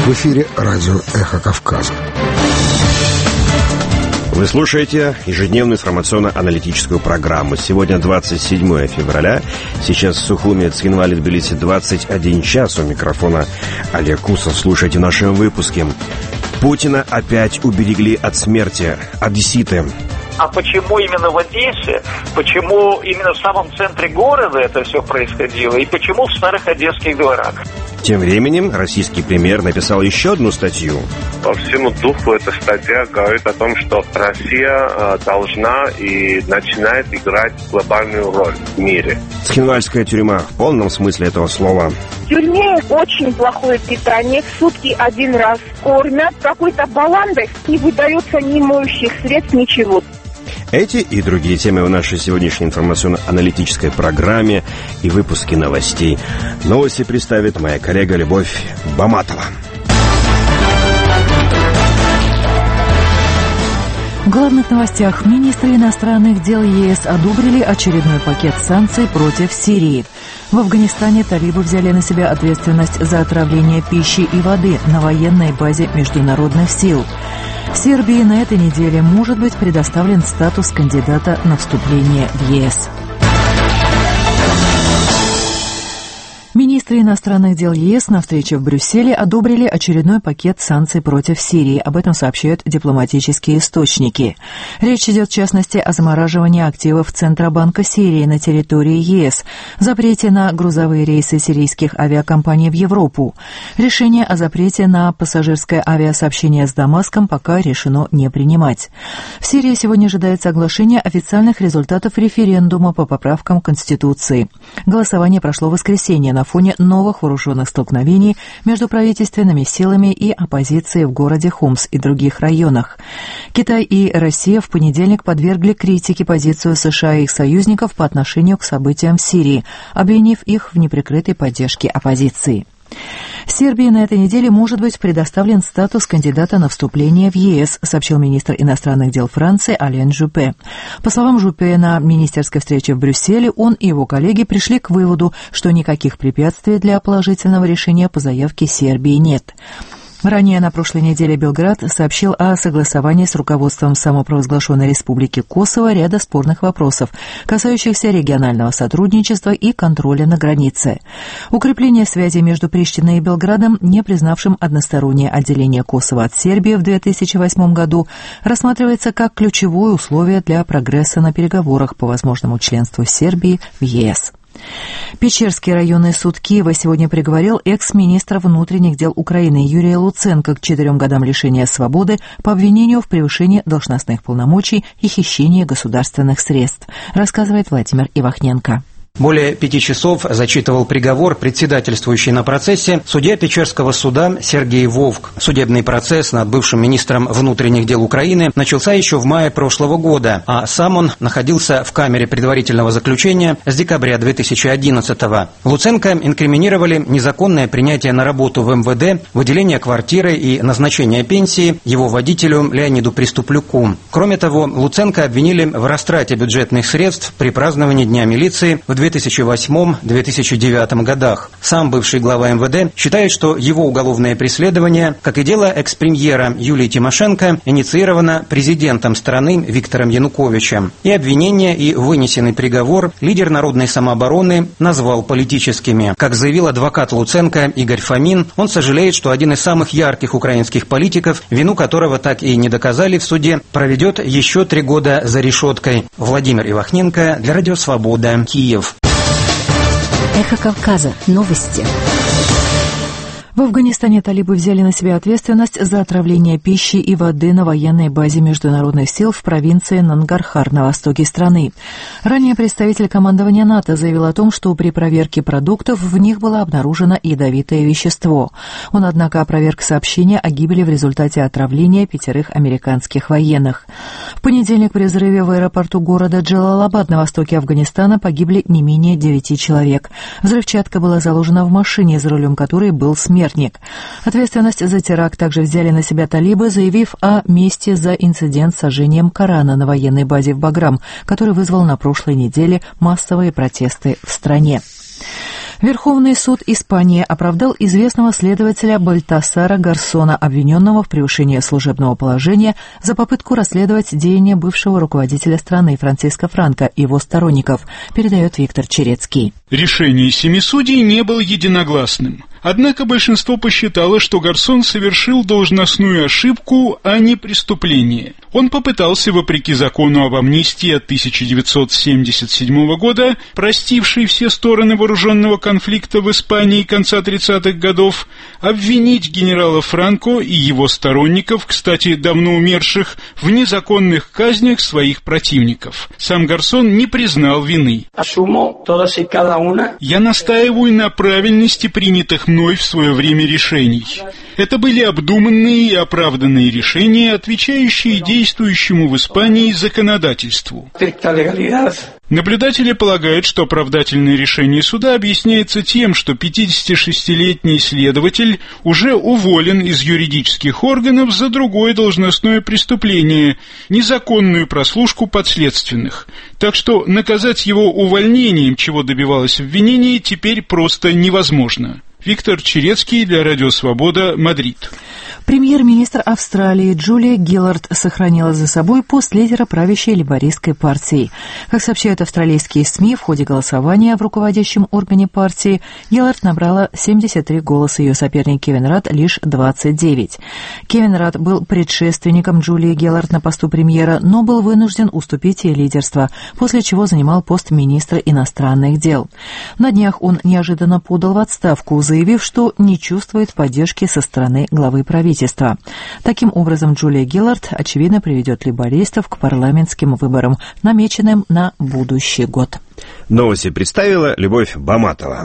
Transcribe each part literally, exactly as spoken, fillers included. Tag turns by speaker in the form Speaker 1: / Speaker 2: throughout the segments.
Speaker 1: В эфире радио «Эхо Кавказа».
Speaker 2: Вы слушаете ежедневную информационно-аналитическую программу. Сегодня двадцать седьмое февраля. Сейчас в Сухуми, Цхинвале, Тбилиси двадцать один час. У микрофона Олег Кусов. Слушайте в нашем выпуске. Путина опять уберегли от смерти. Одесситы.
Speaker 3: А почему именно в Одессе? Почему именно в самом центре города это все происходило? И почему в старых одесских дворах?
Speaker 2: Тем временем российский премьер написал еще одну статью.
Speaker 4: По всему духу эта статья говорит о том, что Россия э, должна и начинает играть глобальную роль в мире.
Speaker 2: Цхинвальская тюрьма в полном смысле этого слова.
Speaker 5: В тюрьме очень плохое питание. В сутки один раз кормят. Какой-то баландой не выдается ни моющих средств, ничего.
Speaker 2: Эти и другие темы в нашей сегодняшней информационно-аналитической программе и выпуске новостей. Новости представит моя коллега Любовь Баматова.
Speaker 6: В главных новостях. Министры иностранных дел ЕС одобрили очередной пакет санкций против Сирии. В Афганистане талибы взяли на себя ответственность за отравление пищи и воды на военной базе международных сил. В Сербии на этой неделе может быть предоставлен статус кандидата на вступление в ЕС. Министры иностранных дел ЕС на встрече в Брюсселе одобрили очередной пакет санкций против Сирии. Об этом сообщают дипломатические источники. Речь идет, в частности, о замораживании активов Центробанка Сирии на территории ЕС, запрете на грузовые рейсы сирийских авиакомпаний в Европу. Решение о запрете на пассажирское авиасообщение с Дамаском пока решено не принимать. В Сирии сегодня ожидается оглашение официальных результатов референдума по поправкам Конституции. Голосование прошло в воскресенье на фоне новых вооруженных столкновений между правительственными силами и оппозицией в городе Хомс и других районах. Китай и Россия в понедельник подвергли критике позицию США и их союзников по отношению к событиям в Сирии, обвинив их в неприкрытой поддержке оппозиции. Сербии на этой неделе может быть предоставлен статус кандидата на вступление в ЕС, сообщил министр иностранных дел Франции Ален Жюпе. По словам Жюпе, на министерской встрече в Брюсселе он и его коллеги пришли к выводу, что никаких препятствий для положительного решения по заявке Сербии нет. Ранее на прошлой неделе Белград сообщил о согласовании с руководством самопровозглашенной Республики Косово ряда спорных вопросов, касающихся регионального сотрудничества и контроля на границе. Укрепление связи между Приштиной и Белградом, не признавшим одностороннее отделение Косово от Сербии в две тысячи восьмом году, рассматривается как ключевое условие для прогресса на переговорах по возможному членству Сербии в ЕС. Печерский районный суд Киева сегодня приговорил экс-министра внутренних дел Украины Юрия Луценко к четырем годам лишения свободы по обвинению в превышении должностных полномочий и хищении государственных средств, рассказывает Владимир Ивахненко.
Speaker 7: Более пяти часов зачитывал приговор председательствующий на процессе судья Печерского суда Сергей Вовк. Судебный процесс над бывшим министром внутренних дел Украины начался еще в мае прошлого года, а сам он находился в камере предварительного заключения с декабря две тысячи одиннадцатого. Луценко инкриминировали незаконное принятие на работу в эм вэ дэ, выделение квартиры и назначение пенсии его водителю Леониду Приступлюку. Кроме того, Луценко обвинили в растрате бюджетных средств при праздновании Дня милиции в две тысячи восьмом — две тысячи девятом годах. Сам бывший глава эм вэ дэ считает, что его уголовное преследование, как и дело экс-премьера Юлии Тимошенко, инициировано президентом страны Виктором Януковичем. И обвинение, и вынесенный приговор лидер народной самообороны назвал политическими. Как заявил адвокат Луценко Игорь Фомин, он сожалеет, что один из самых ярких украинских политиков, вину которого так и не доказали в суде, проведет еще три года за решеткой. Владимир Ивахненко для Радио Свобода, Киев.
Speaker 8: Эхо Кавказа. Новости.
Speaker 6: В Афганистане талибы взяли на себя ответственность за отравление пищи и воды на военной базе международных сил в провинции Нангархар на востоке страны. Ранее представитель командования НАТО заявил о том, что при проверке продуктов в них было обнаружено ядовитое вещество. Он, однако, опроверг сообщение о гибели в результате отравления пятерых американских военных. В понедельник при взрыве в аэропорту города Джалалабад на востоке Афганистана погибли не менее девяти человек. Взрывчатка была заложена в машине, за рулем которой был смертник. Ответственность за теракт также взяли на себя талибы, заявив о мести за инцидент с сожжением Корана на военной базе в Баграм, который вызвал на прошлой неделе массовые протесты в стране. Верховный суд Испании оправдал известного следователя Бальтасара Гарсона, обвиненного в превышении служебного положения за попытку расследовать деяния бывшего руководителя страны Франциско Франко и его сторонников, передает Виктор Черецкий.
Speaker 9: Решение семи судей не было единогласным. Однако большинство посчитало, что Гарсон совершил должностную ошибку, а не преступление. Он попытался, вопреки закону об амнистии от тысяча девятьсот семьдесят седьмого года, простивший все стороны вооруженного конфликта в Испании конца тридцатых годов, обвинить генерала Франко и его сторонников, кстати, давно умерших, в незаконных казнях своих противников. Сам Гарсон не признал вины. «Я настаиваю на правильности принятых мной в свое время решений. Это были обдуманные и оправданные решения, отвечающие действующему в Испании законодательству». Наблюдатели полагают, что оправдательное решение суда объясняется тем, что пятидесятишестилетний следователь уже уволен из юридических органов за другое должностное преступление – незаконную прослушку подследственных. Так что наказать его увольнением, чего добивалось обвинение, теперь просто невозможно. Виктор Черецкий для Радио Свобода, Мадрид.
Speaker 6: Премьер-министр Австралии Джулия Гиллард сохранила за собой пост лидера правящей лейбористской партии. Как сообщают австралийские СМИ, в ходе голосования в руководящем органе партии Гиллард набрала семьдесят три голоса, ее соперник Кевин Радд лишь двадцать девять. Кевин Радд был предшественником Джулии Гиллард на посту премьера, но был вынужден уступить ей лидерство, после чего занимал пост министра иностранных дел. На днях он неожиданно подал в отставку, заявив, что не чувствует поддержки со стороны главы правительства. Таким образом, Джулия Гиллард, очевидно, приведет лейбористов к парламентским выборам, намеченным на будущий год.
Speaker 2: Новости представила Любовь Баматова.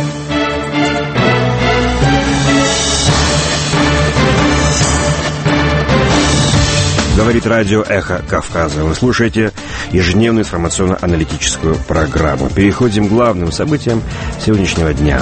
Speaker 2: Говорит радио «Эхо Кавказа». Вы слушаете ежедневную информационно-аналитическую программу. Переходим к главным событиям сегодняшнего дня.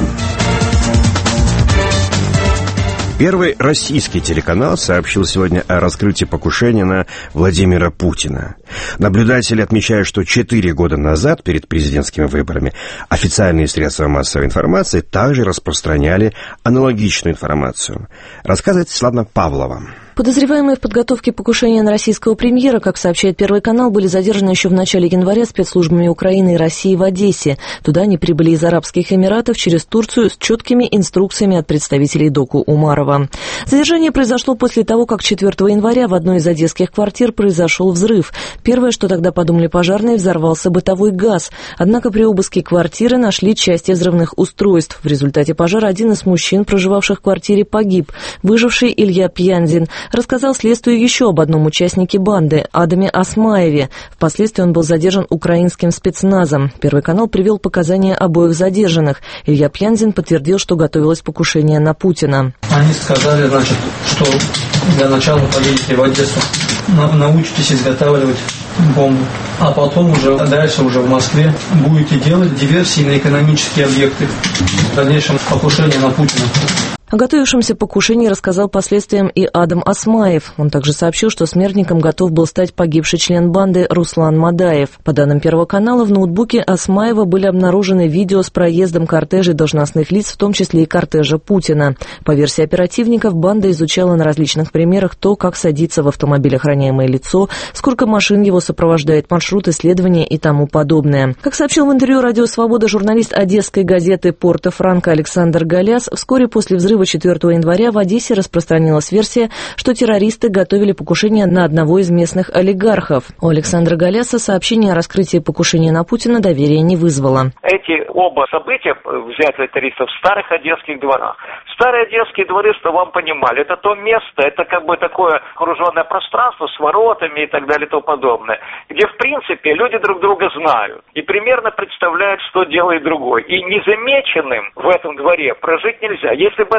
Speaker 2: Первый российский телеканал сообщил сегодня о раскрытии покушения на Владимира Путина. Наблюдатели отмечают, что четыре года назад, перед президентскими выборами, официальные средства массовой информации также распространяли аналогичную информацию. Рассказывает Светлана Павлова.
Speaker 10: Подозреваемые в подготовке покушения на российского премьера, как сообщает Первый канал, были задержаны еще в начале января спецслужбами Украины и России в Одессе. Туда они прибыли из Арабских Эмиратов через Турцию с четкими инструкциями от представителей Доку Умарова. Задержание произошло после того, как четвёртого января в одной из одесских квартир произошел взрыв. Первое, что тогда подумали пожарные, взорвался бытовой газ. Однако при обыске квартиры нашли части взрывных устройств. В результате пожара один из мужчин, проживавших в квартире, погиб. Выживший Илья Пьянзин рассказал следствию еще об одном участнике банды – Адаме Осмаеве. Впоследствии он был задержан украинским спецназом. Первый канал привел показания обоих задержанных. Илья Пьянзин подтвердил, что готовилось покушение на Путина.
Speaker 11: Они сказали, значит, что для начала поедете в Одессу, научитесь изготавливать бомбу, а потом уже дальше уже в Москве будете делать диверсии на экономические объекты. В дальнейшем покушение на Путина.
Speaker 10: О готовившемся покушении рассказал последствиям и Адам Осмаев. Он также сообщил, что смертником готов был стать погибший член банды Руслан Мадаев. По данным Первого канала, в ноутбуке Осмаева были обнаружены видео с проездом кортежей должностных лиц, в том числе и кортежа Путина. По версии оперативников, банда изучала на различных примерах то, как садится в автомобиль охраняемое лицо, сколько машин его сопровождает, маршрут исследования и тому подобное. Как сообщил в интервью «Радио Свобода» журналист одесской газеты «Порто-Франко» Александр Галяс, вскоре после взрыва четвёртого января в Одессе распространилась версия, что террористы готовили покушение на одного из местных олигархов. У Александра Галяса сообщение о раскрытии покушения на Путина доверия не вызвало.
Speaker 3: Эти оба события, взятые террористов в старых одесских дворах. Старые одесские дворы, что вам понимали, это то место, это как бы такое окруженное пространство с воротами и так далее и тому подобное, где в принципе люди друг друга знают и примерно представляют, что делает другой. И незамеченным в этом дворе прожить нельзя. Если бы это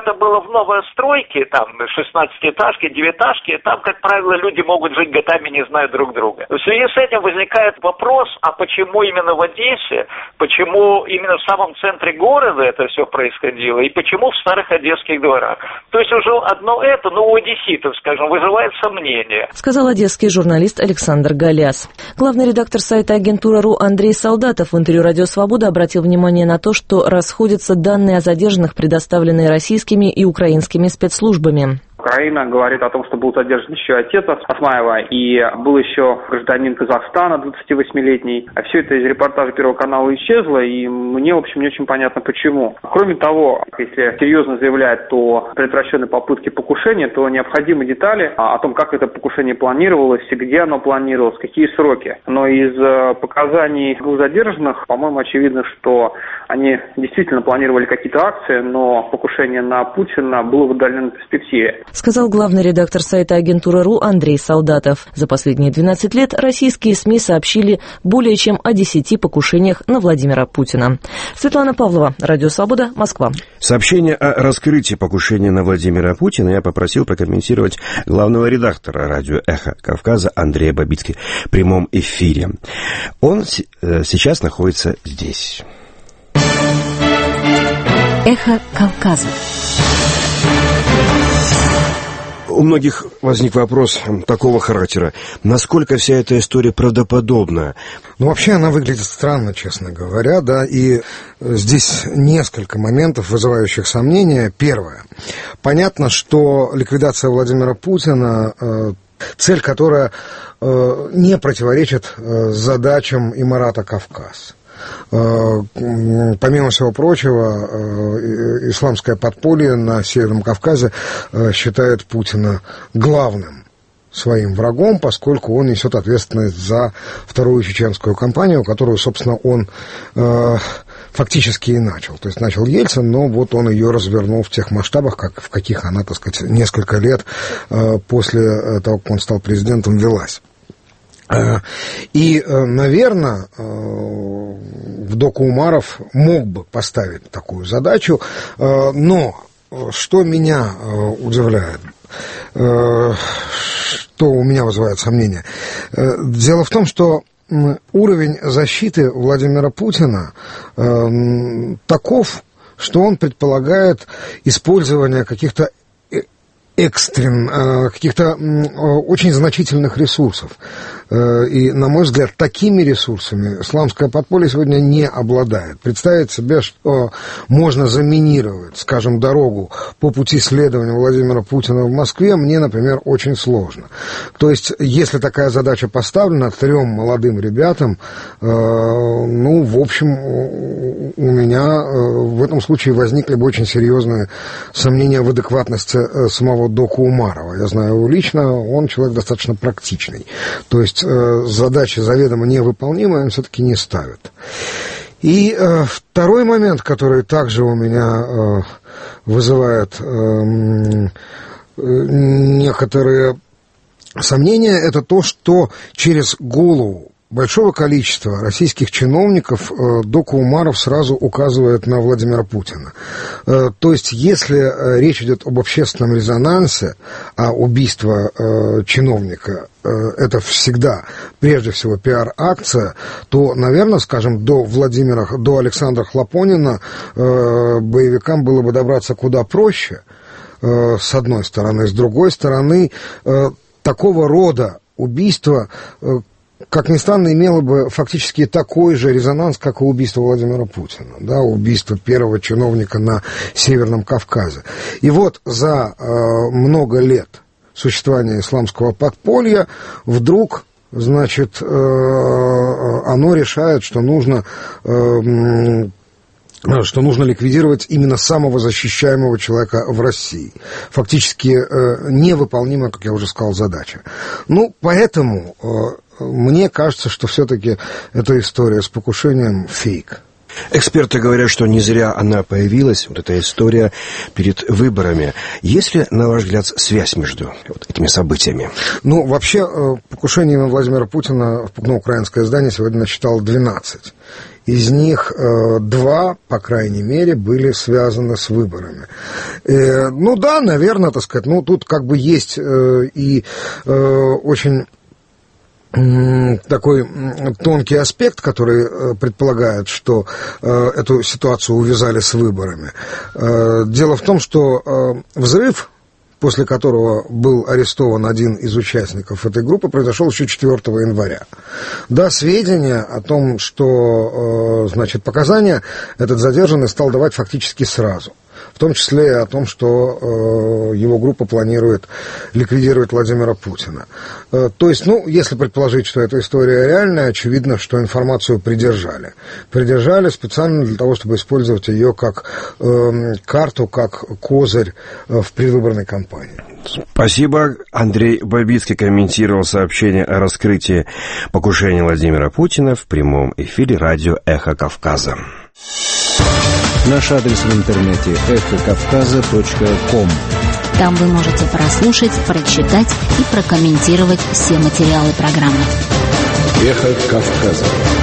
Speaker 3: это было в новостройке, там, шестнадцатиэтажки, девятиэтажки, там, как правило, люди могут жить годами, не зная друг друга. В связи с этим возникает вопрос, а почему именно в Одессе, почему именно в самом центре города это все происходило, и почему в старых одесских дворах. То есть уже одно это, ну, у одесситов, скажем, вызывает сомнения.
Speaker 10: Сказал одесский журналист Александр Галяс. Главный редактор сайта Агентура.ру Андрей Солдатов в интервью «Радио Свобода» обратил внимание на то, что расходятся данные о задержанных, предоставленные российскими и украинскими спецслужбами.
Speaker 12: Украина говорит о том, что был задержан еще отец Асмаева и был еще гражданин Казахстана, двадцативосьмилетний. А все это из репортажа Первого канала исчезло, и мне, в общем, не очень понятно, почему. Кроме того, если серьезно заявляют о предотвращенной попытке покушения, то необходимы детали о том, как это покушение планировалось, где оно планировалось, какие сроки. Но из показаний двух задержанных, по-моему, очевидно, что они действительно планировали какие-то акции, но покушение на Путина было в отдаленной перспективе.
Speaker 10: Сказал главный редактор сайта Агентура.ру Андрей Солдатов. За последние двенадцать лет российские СМИ сообщили более чем о десяти покушениях на Владимира Путина. Светлана Павлова, Радио Свобода, Москва.
Speaker 2: Сообщение о раскрытии покушения на Владимира Путина я попросил прокомментировать главного редактора радио «Эхо Кавказа» Андрея Бабицки в прямом эфире. Он сейчас находится здесь.
Speaker 8: «Эхо Кавказа».
Speaker 1: У многих возник вопрос такого характера. Насколько вся эта история правдоподобна? Ну, вообще она выглядит странно, честно говоря, да, и здесь несколько моментов, вызывающих сомнения. Первое. Понятно, что ликвидация Владимира Путина, цель, которая не противоречит задачам Эмирата Кавказ. Помимо всего прочего, исламское подполье на Северном Кавказе считает Путина главным своим врагом, поскольку он несет ответственность за вторую чеченскую кампанию, которую, собственно, он фактически и начал. То есть начал Ельцин, но вот он ее развернул в тех масштабах, как, в каких она, так сказать, несколько лет после того, как он стал президентом, велась. И, наверное, Вдока Умаров мог бы поставить такую задачу, но что меня удивляет, что у меня вызывает сомнения, дело в том, что уровень защиты Владимира Путина таков, что он предполагает использование каких-то экстрен, каких-то очень значительных ресурсов. И, на мой взгляд, такими ресурсами исламское подполье сегодня не обладает. Представить себе, что можно заминировать, скажем, дорогу по пути следования Владимира Путина в Москве, мне, например, очень сложно. То есть, если такая задача поставлена трем молодым ребятам, ну, в общем, у меня в этом случае возникли бы очень серьезные сомнения в адекватности самого Дока Умарова. Я знаю его лично, он человек достаточно практичный. То есть задачи заведомо невыполнимые он все-таки не ставит. И э, второй момент, который также у меня э, вызывает э, некоторые сомнения, это то, что через голову большого количества российских чиновников э, Дока Умаров сразу указывает на Владимира Путина. Э, то есть, если э, речь идет об общественном резонансе, а убийство э, чиновника э, это всегда, прежде всего, пиар-акция, то, наверное, скажем, до Владимира, до Александра Хлопонина э, боевикам было бы добраться куда проще, э, с одной стороны. С другой стороны, э, такого рода убийство, э, как ни странно, имело бы фактически такой же резонанс, как и убийство Владимира Путина, да, убийство первого чиновника на Северном Кавказе. И вот за э, много лет существования исламского подполья вдруг, значит, э, оно решает, что нужно... Э, что нужно ликвидировать именно самого защищаемого человека в России. Фактически э, невыполнимая, как я уже сказал, задача. Ну, поэтому э, мне кажется, что все-таки эта история с покушением фейк.
Speaker 2: Эксперты говорят, что не зря она появилась, вот эта история, перед выборами. Есть ли, на ваш взгляд, связь между вот этими событиями?
Speaker 1: Ну, вообще, покушение на Владимира Путина на украинское издание сегодня насчитало двенадцать. Из них э, два, по крайней мере, были связаны с выборами. Э, ну да, наверное, так сказать, ну тут как бы есть э, и э, очень такой тонкий аспект, который предполагает, что э, эту ситуацию увязали с выборами. Э, дело в том, что э, взрыв, после которого был арестован один из участников этой группы, произошел еще четвёртого января. Да, сведения о том, что, э, значит, показания этот задержанный стал давать фактически сразу. В том числе и о том, что э, его группа планирует ликвидировать Владимира Путина. Э, то есть, ну, если предположить, что эта история реальная, очевидно, что информацию придержали. Придержали специально для того, чтобы использовать ее как э, карту, как козырь э, в предвыборной кампании.
Speaker 2: Спасибо. Андрей Бабицкий комментировал сообщение о раскрытии покушения Владимира Путина в прямом эфире радио «Эхо Кавказа».
Speaker 13: Наш адрес в интернете эхо кавказа точка ком.
Speaker 8: Там вы можете прослушать, прочитать и прокомментировать все материалы программы.
Speaker 13: Эхо Кавказа.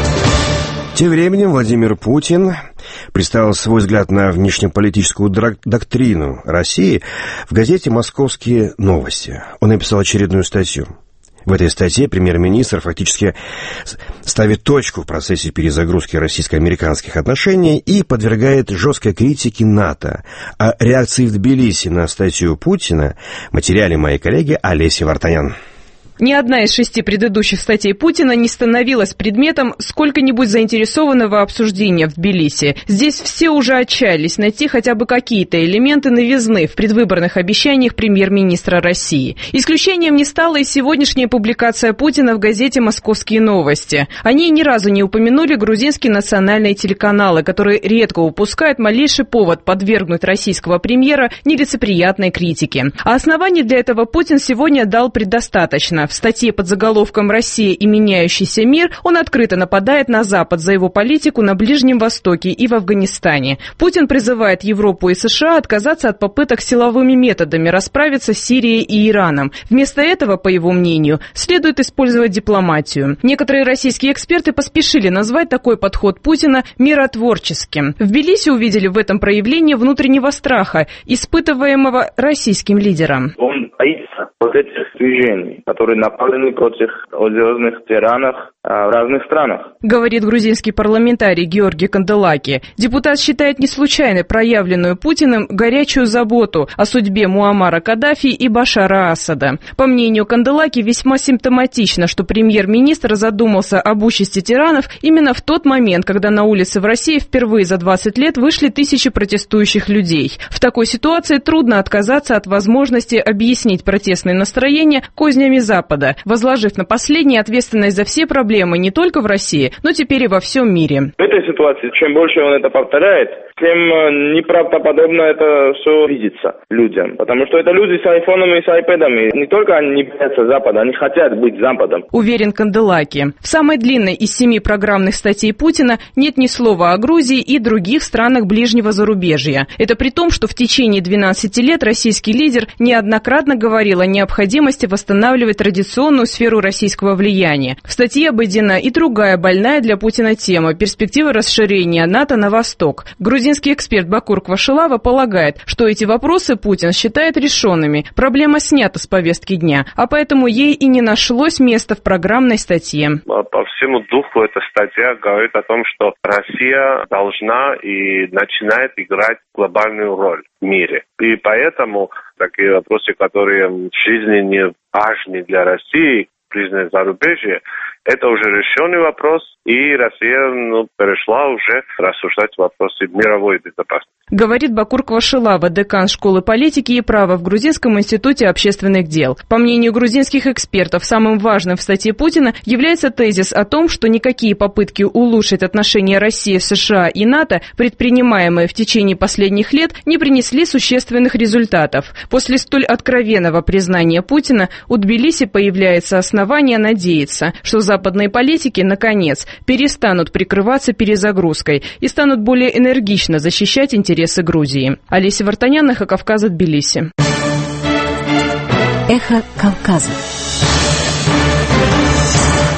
Speaker 2: Тем временем Владимир Путин представил свой взгляд на внешнеполитическую доктрину России в газете «Московские новости». Он написал очередную статью. В этой статье премьер-министр фактически ставит точку в процессе перезагрузки российско-американских отношений и подвергает жесткой критике НАТО. О реакции в Тбилиси на статью Путина в материале моей коллеги Олеси Вартанян.
Speaker 14: Ни одна из шести предыдущих статей Путина не становилась предметом сколько-нибудь заинтересованного обсуждения в Тбилиси. Здесь все уже отчаялись найти хотя бы какие-то элементы новизны в предвыборных обещаниях премьер-министра России. Исключением не стала и сегодняшняя публикация Путина в газете «Московские новости». О ней ни разу не упомянули грузинские национальные телеканалы, которые редко упускают малейший повод подвергнуть российского премьера нелицеприятной критике. А оснований для этого Путин сегодня дал предостаточно. В статье под заголовком «Россия и меняющийся мир» он открыто нападает на Запад за его политику на Ближнем Востоке и в Афганистане. Путин призывает Европу и США отказаться от попыток силовыми методами расправиться с Сирией и Ираном. Вместо этого, по его мнению, следует использовать дипломатию. Некоторые российские эксперты поспешили назвать такой подход Путина миротворческим. В Тбилиси увидели в этом проявлении внутреннего страха, испытываемого российским лидером.
Speaker 15: Он боится вот этих движений, которые направлены против одиозных тиранов в разных странах.
Speaker 14: Говорит грузинский парламентарий Георгий Канделаки. Депутат считает не случайно проявленную Путиным горячую заботу о судьбе Муаммара Каддафи и Башара Асада. По мнению Канделаки, весьма симптоматично, что премьер-министр задумался об участи тиранов именно в тот момент, когда на улице в России впервые за двадцать лет вышли тысячи протестующих людей. В такой ситуации трудно отказаться от возможности объяснить протестные настроения кознями Запада, возложив на последние ответственность за все проблемы не только в России, но теперь и во всем мире.
Speaker 15: В этой ситуации, чем больше он это повторяет, тем неправдоподобно это все видится людям. Потому что это люди с айфонами и с айпэдами. Не только они не боятся Запада, они хотят быть Западом.
Speaker 14: Уверен Канделаки. В самой длинной из семи программных статей Путина нет ни слова о Грузии и других странах ближнего зарубежья. Это при том, что в течение двенадцати лет российский лидер неоднократно говорил о необходимости восстанавливать традиционную сферу российского влияния. В статье обойдена и другая больная для Путина тема – перспектива расширения НАТО на восток. Грузинский эксперт Бакур Квашилава полагает, что эти вопросы Путин считает решенными. Проблема снята с повестки дня, а поэтому ей и не нашлось места в программной статье.
Speaker 4: По всему духу эта статья говорит о том, что Россия должна и начинает играть глобальную роль в мире. И поэтому такие вопросы, которые в жизни не важны для России, ближнее зарубежье, это уже решенный вопрос, и Россия ну, перешла уже рассуждать вопросы мировой безопасности.
Speaker 14: Говорит Бакур Квашилава, декан школы политики и права в Грузинском институте общественных дел. По мнению грузинских экспертов, самым важным в статье Путина является тезис о том, что никакие попытки улучшить отношения России, США и НАТО, предпринимаемые в течение последних лет, не принесли существенных результатов. После столь откровенного признания Путина у Тбилиси появляется основание надеяться, что западные политики, наконец, перестанут прикрываться перезагрузкой и станут более энергично защищать интересы Грузии. Олеся Вартанян, Эхо Кавказа, Тбилиси.
Speaker 8: Эхо Кавказа.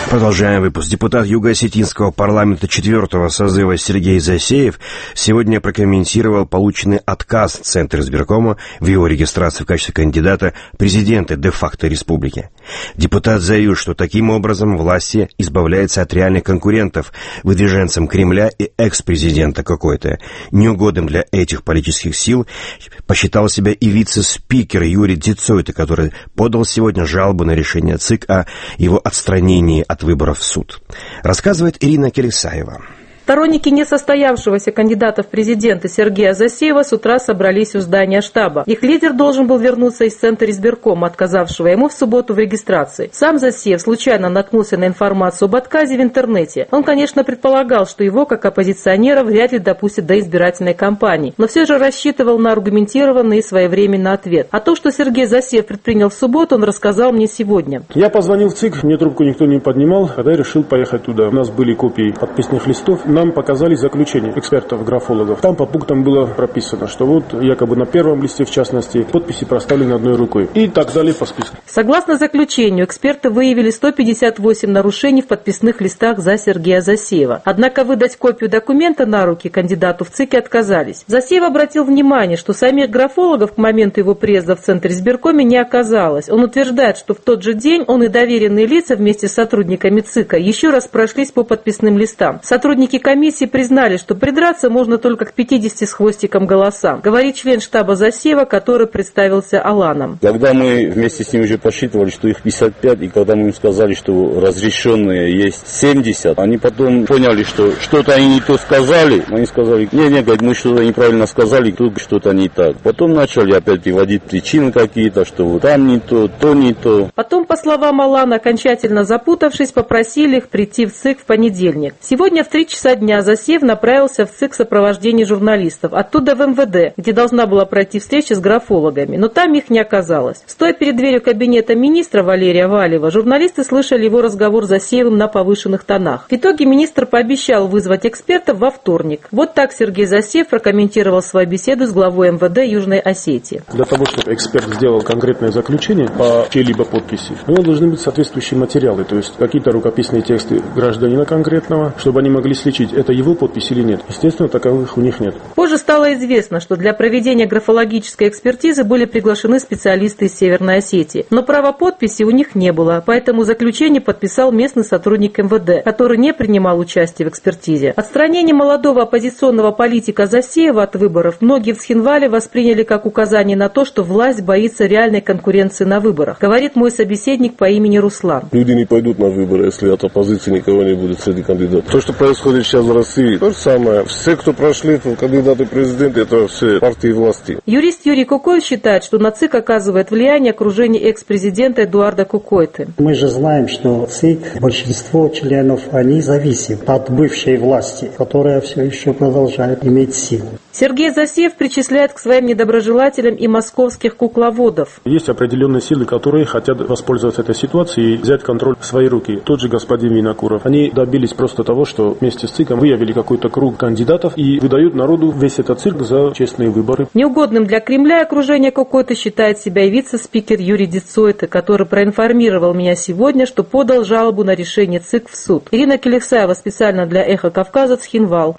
Speaker 2: Продолжаем выпуск. Депутат Юго-Осетинского парламента четвертого созыва Сергей Засеев сегодня прокомментировал полученный отказ Центра избиркома в его регистрации в качестве кандидата президента де-факто республики. Депутат заявил, что таким образом власти избавляются от реальных конкурентов, выдвиженцам Кремля и экс-президента какой-то. Неугодным для этих политических сил посчитал себя и вице-спикер Юрий Дицойта, который подал сегодня жалобу на решение ЦИК о его отстранении от выборов в суд. Рассказывает Ирина Келесаева.
Speaker 16: Сторонники несостоявшегося кандидата в президенты Сергея Засеева с утра собрались у здания штаба. Их лидер должен был вернуться из Центра избиркома, отказавшего ему в субботу в регистрации. Сам Засеев случайно наткнулся на информацию об отказе в интернете. Он, конечно, предполагал, что его, как оппозиционера, вряд ли допустят до избирательной кампании, но все же рассчитывал на аргументированный и своевременный ответ. А то, что Сергей Засеев предпринял в субботу, он рассказал мне сегодня.
Speaker 17: Я позвонил в ЦИК, мне трубку никто не поднимал, когда я решил поехать туда. У нас были копии подписных листов. Нам показали заключение экспертов-графологов. Там по пунктам было прописано, что вот якобы на первом листе, в частности, подписи проставлены одной рукой. И так далее по списку.
Speaker 16: Согласно заключению, эксперты выявили сто пятьдесят восемь нарушений в подписных листах за Сергея Засеева. Однако выдать копию документа на руки кандидату в ЦИКе отказались. Засеев обратил внимание, что самих графологов к моменту его приезда в Центр избиркоме не оказалось. Он утверждает, что в тот же день он и доверенные лица вместе с сотрудниками ЦИКа еще раз прошлись по подписным листам. Сотрудники комиссии признали, что придраться можно только к пятидесяти с хвостиком голосам, говорит член штаба Засеева, который представился Аланом.
Speaker 18: Когда мы вместе с ним уже посчитывали, что их пятьдесят пять, и когда мы им сказали, что разрешенные есть семьдесят, они потом поняли, что что-то они не то сказали. Они сказали, не-не, мы что-то неправильно сказали, тут что-то не так. Потом начали опять приводить причины какие-то, что вот там не то, то не то.
Speaker 16: Потом, по словам Алана, окончательно запутавшись, попросили их прийти в ЦИК в понедельник. Сегодня в три часа дня Засеев направился в ЦИК в сопровождении журналистов, оттуда в эм вэ дэ, где должна была пройти встреча с графологами, но там их не оказалось. Стоя перед дверью кабинета министра Валерия Валева, журналисты слышали его разговор с Засеевым на повышенных тонах. В итоге министр пообещал вызвать экспертов во вторник. Вот так Сергей Засеев прокомментировал свою беседу с главой эм вэ дэ Южной Осетии.
Speaker 17: Для того, чтобы эксперт сделал конкретное заключение по чьей-либо подписи, у него должны быть соответствующие материалы, то есть какие-то рукописные тексты гражданина конкретного, чтобы они могли сличить, это его подпись или нет. Естественно, таковых у них нет.
Speaker 16: Позже стало известно, что для проведения графологической экспертизы были приглашены специалисты из Северной Осетии. Но права подписи у них не было, поэтому заключение подписал местный сотрудник эм вэ дэ, который не принимал участие в экспертизе. Отстранение молодого оппозиционного политика Засеева от выборов многие в Цхинвале восприняли как указание на то, что власть боится реальной конкуренции на выборах, говорит мой собеседник по имени Руслан.
Speaker 19: Люди не пойдут на выборы, если от оппозиции никого не будет среди кандидатов. То, что происходит сейчас в России, то же самое. Все, кто прошли в кандидаты в президенты, это все партии власти.
Speaker 16: Юрист Юрий Кукоев считает, что на ЦИК оказывает влияние окружение экс-президента Эдуарда Кукойты.
Speaker 20: Мы же знаем, что ЦИК, большинство членов, они зависят от бывшей власти, которая все еще продолжает иметь силу.
Speaker 16: Сергей Засеев причисляет к своим недоброжелателям и московских кукловодов.
Speaker 17: Есть определенные силы, которые хотят воспользоваться этой ситуацией и взять контроль в свои руки. Тот же господин Винокуров. Они добились просто того, что вместе с ЦИКом выявили какой-то круг кандидатов и выдают народу весь этот цирк за честные выборы.
Speaker 16: Неугодным для Кремля окружение Кукойты считает себя и вице-спикер Юрий Дицойта, который проинформировал меня сегодня, что подал жалобу на решение ЦИК в суд. Ирина Келесаева специально для «Эхо Кавказа», Цхинвал.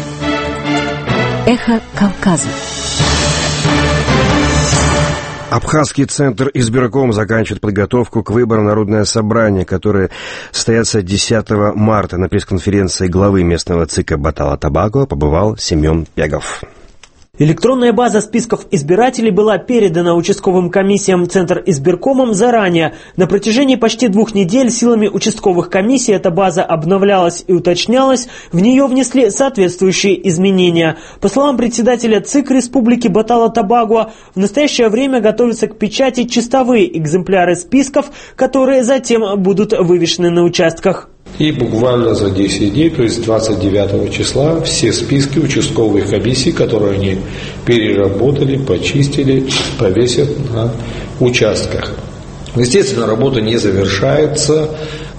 Speaker 8: Эхо Кавказа.
Speaker 2: Абхазский центр избирком заканчивает подготовку к выборам народное собрание, которое состоится десятого марта. На пресс-конференции главы местного ЦИКа Батала-Табако побывал Семен Пегов.
Speaker 21: Электронная база списков избирателей была передана участковым комиссиям Центр избиркомом заранее. На протяжении почти двух недель силами участковых комиссий эта база обновлялась и уточнялась, в нее внесли соответствующие изменения. По словам председателя ЦИК Республики Батала-Табаго, в настоящее время готовятся к печати чистовые экземпляры списков, которые затем будут вывешены на участках.
Speaker 22: И буквально за десять дней, то есть двадцать девятого числа, все списки участковых комиссий, которые они переработали, почистили, повесят на участках. Естественно, работа не завершается.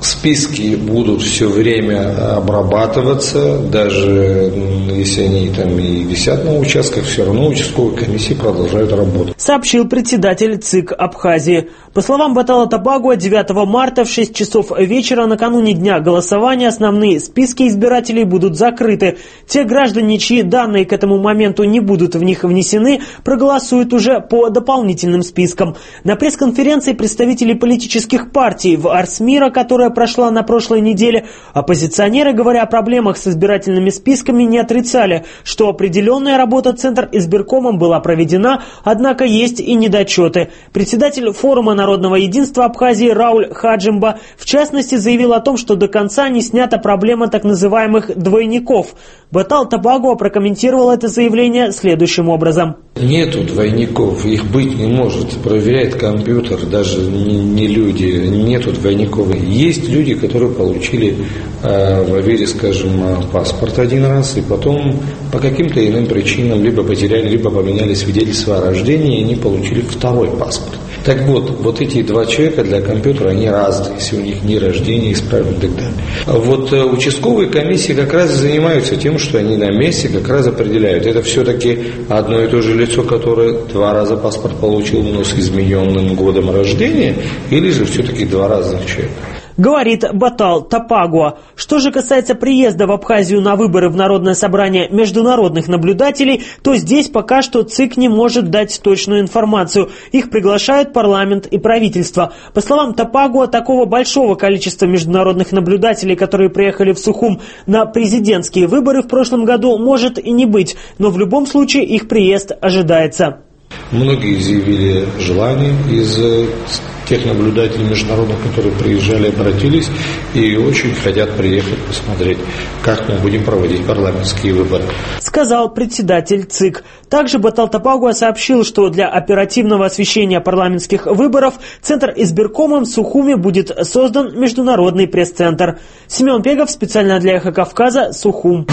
Speaker 22: Списки будут все время обрабатываться, даже если они там и висят на участках, все равно участковые комиссии продолжают работу.
Speaker 21: Сообщил председатель ЦИК Абхазии. По словам Батала Табагуа, девятого марта в шесть часов вечера накануне дня голосования основные списки избирателей будут закрыты. Те граждане, чьи данные к этому моменту не будут в них внесены, проголосуют уже по дополнительным спискам. На пресс-конференции представители политических партий в Арсмира, которая прошла на прошлой неделе, оппозиционеры, говоря о проблемах с избирательными списками, не отрицали, что определенная работа Центр избиркомом была проведена, однако есть и недочеты. Председатель форума народного единства Абхазии Рауль Хаджимба в частности заявил о том, что до конца не снята проблема так называемых двойников. Батал Табагуа прокомментировал это заявление следующим образом.
Speaker 22: Нету двойников, их быть не может. Проверяет компьютер, даже не, не люди. Нету двойников. Есть люди, которые получили э, в Авере, скажем, паспорт один раз, и потом по каким-то иным причинам либо потеряли, либо поменяли свидетельство о рождении, и они получили второй паспорт. Так вот, вот эти два человека для компьютера, они разные, если у них не рождение исправлено и так далее. А вот э, участковые комиссии как раз занимаются тем, что они на месте как раз определяют. Это все-таки одно и то же лицо, которое два раза паспорт получил, но с измененным годом рождения, или же все-таки два разных человека.
Speaker 21: Говорит Батал Табагуа. Что же касается приезда в Абхазию на выборы в Народное собрание международных наблюдателей, то здесь пока что ЦИК не может дать точную информацию. Их приглашают парламент и правительство. По словам Табагуа, такого большого количества международных наблюдателей, которые приехали в Сухум на президентские выборы в прошлом году, может и не быть. Но в любом случае их приезд ожидается.
Speaker 22: Многие изъявили желание из тех наблюдателей международных, которые приезжали, обратились и очень хотят приехать посмотреть, как мы будем проводить парламентские выборы.
Speaker 21: Сказал председатель ЦИК. Также Батал Табагуа сообщил, что для оперативного освещения парламентских выборов Центр избиркомом в Сухуме будет создан международный пресс-центр. Семен Пегов специально для Эхо Кавказа, Сухум.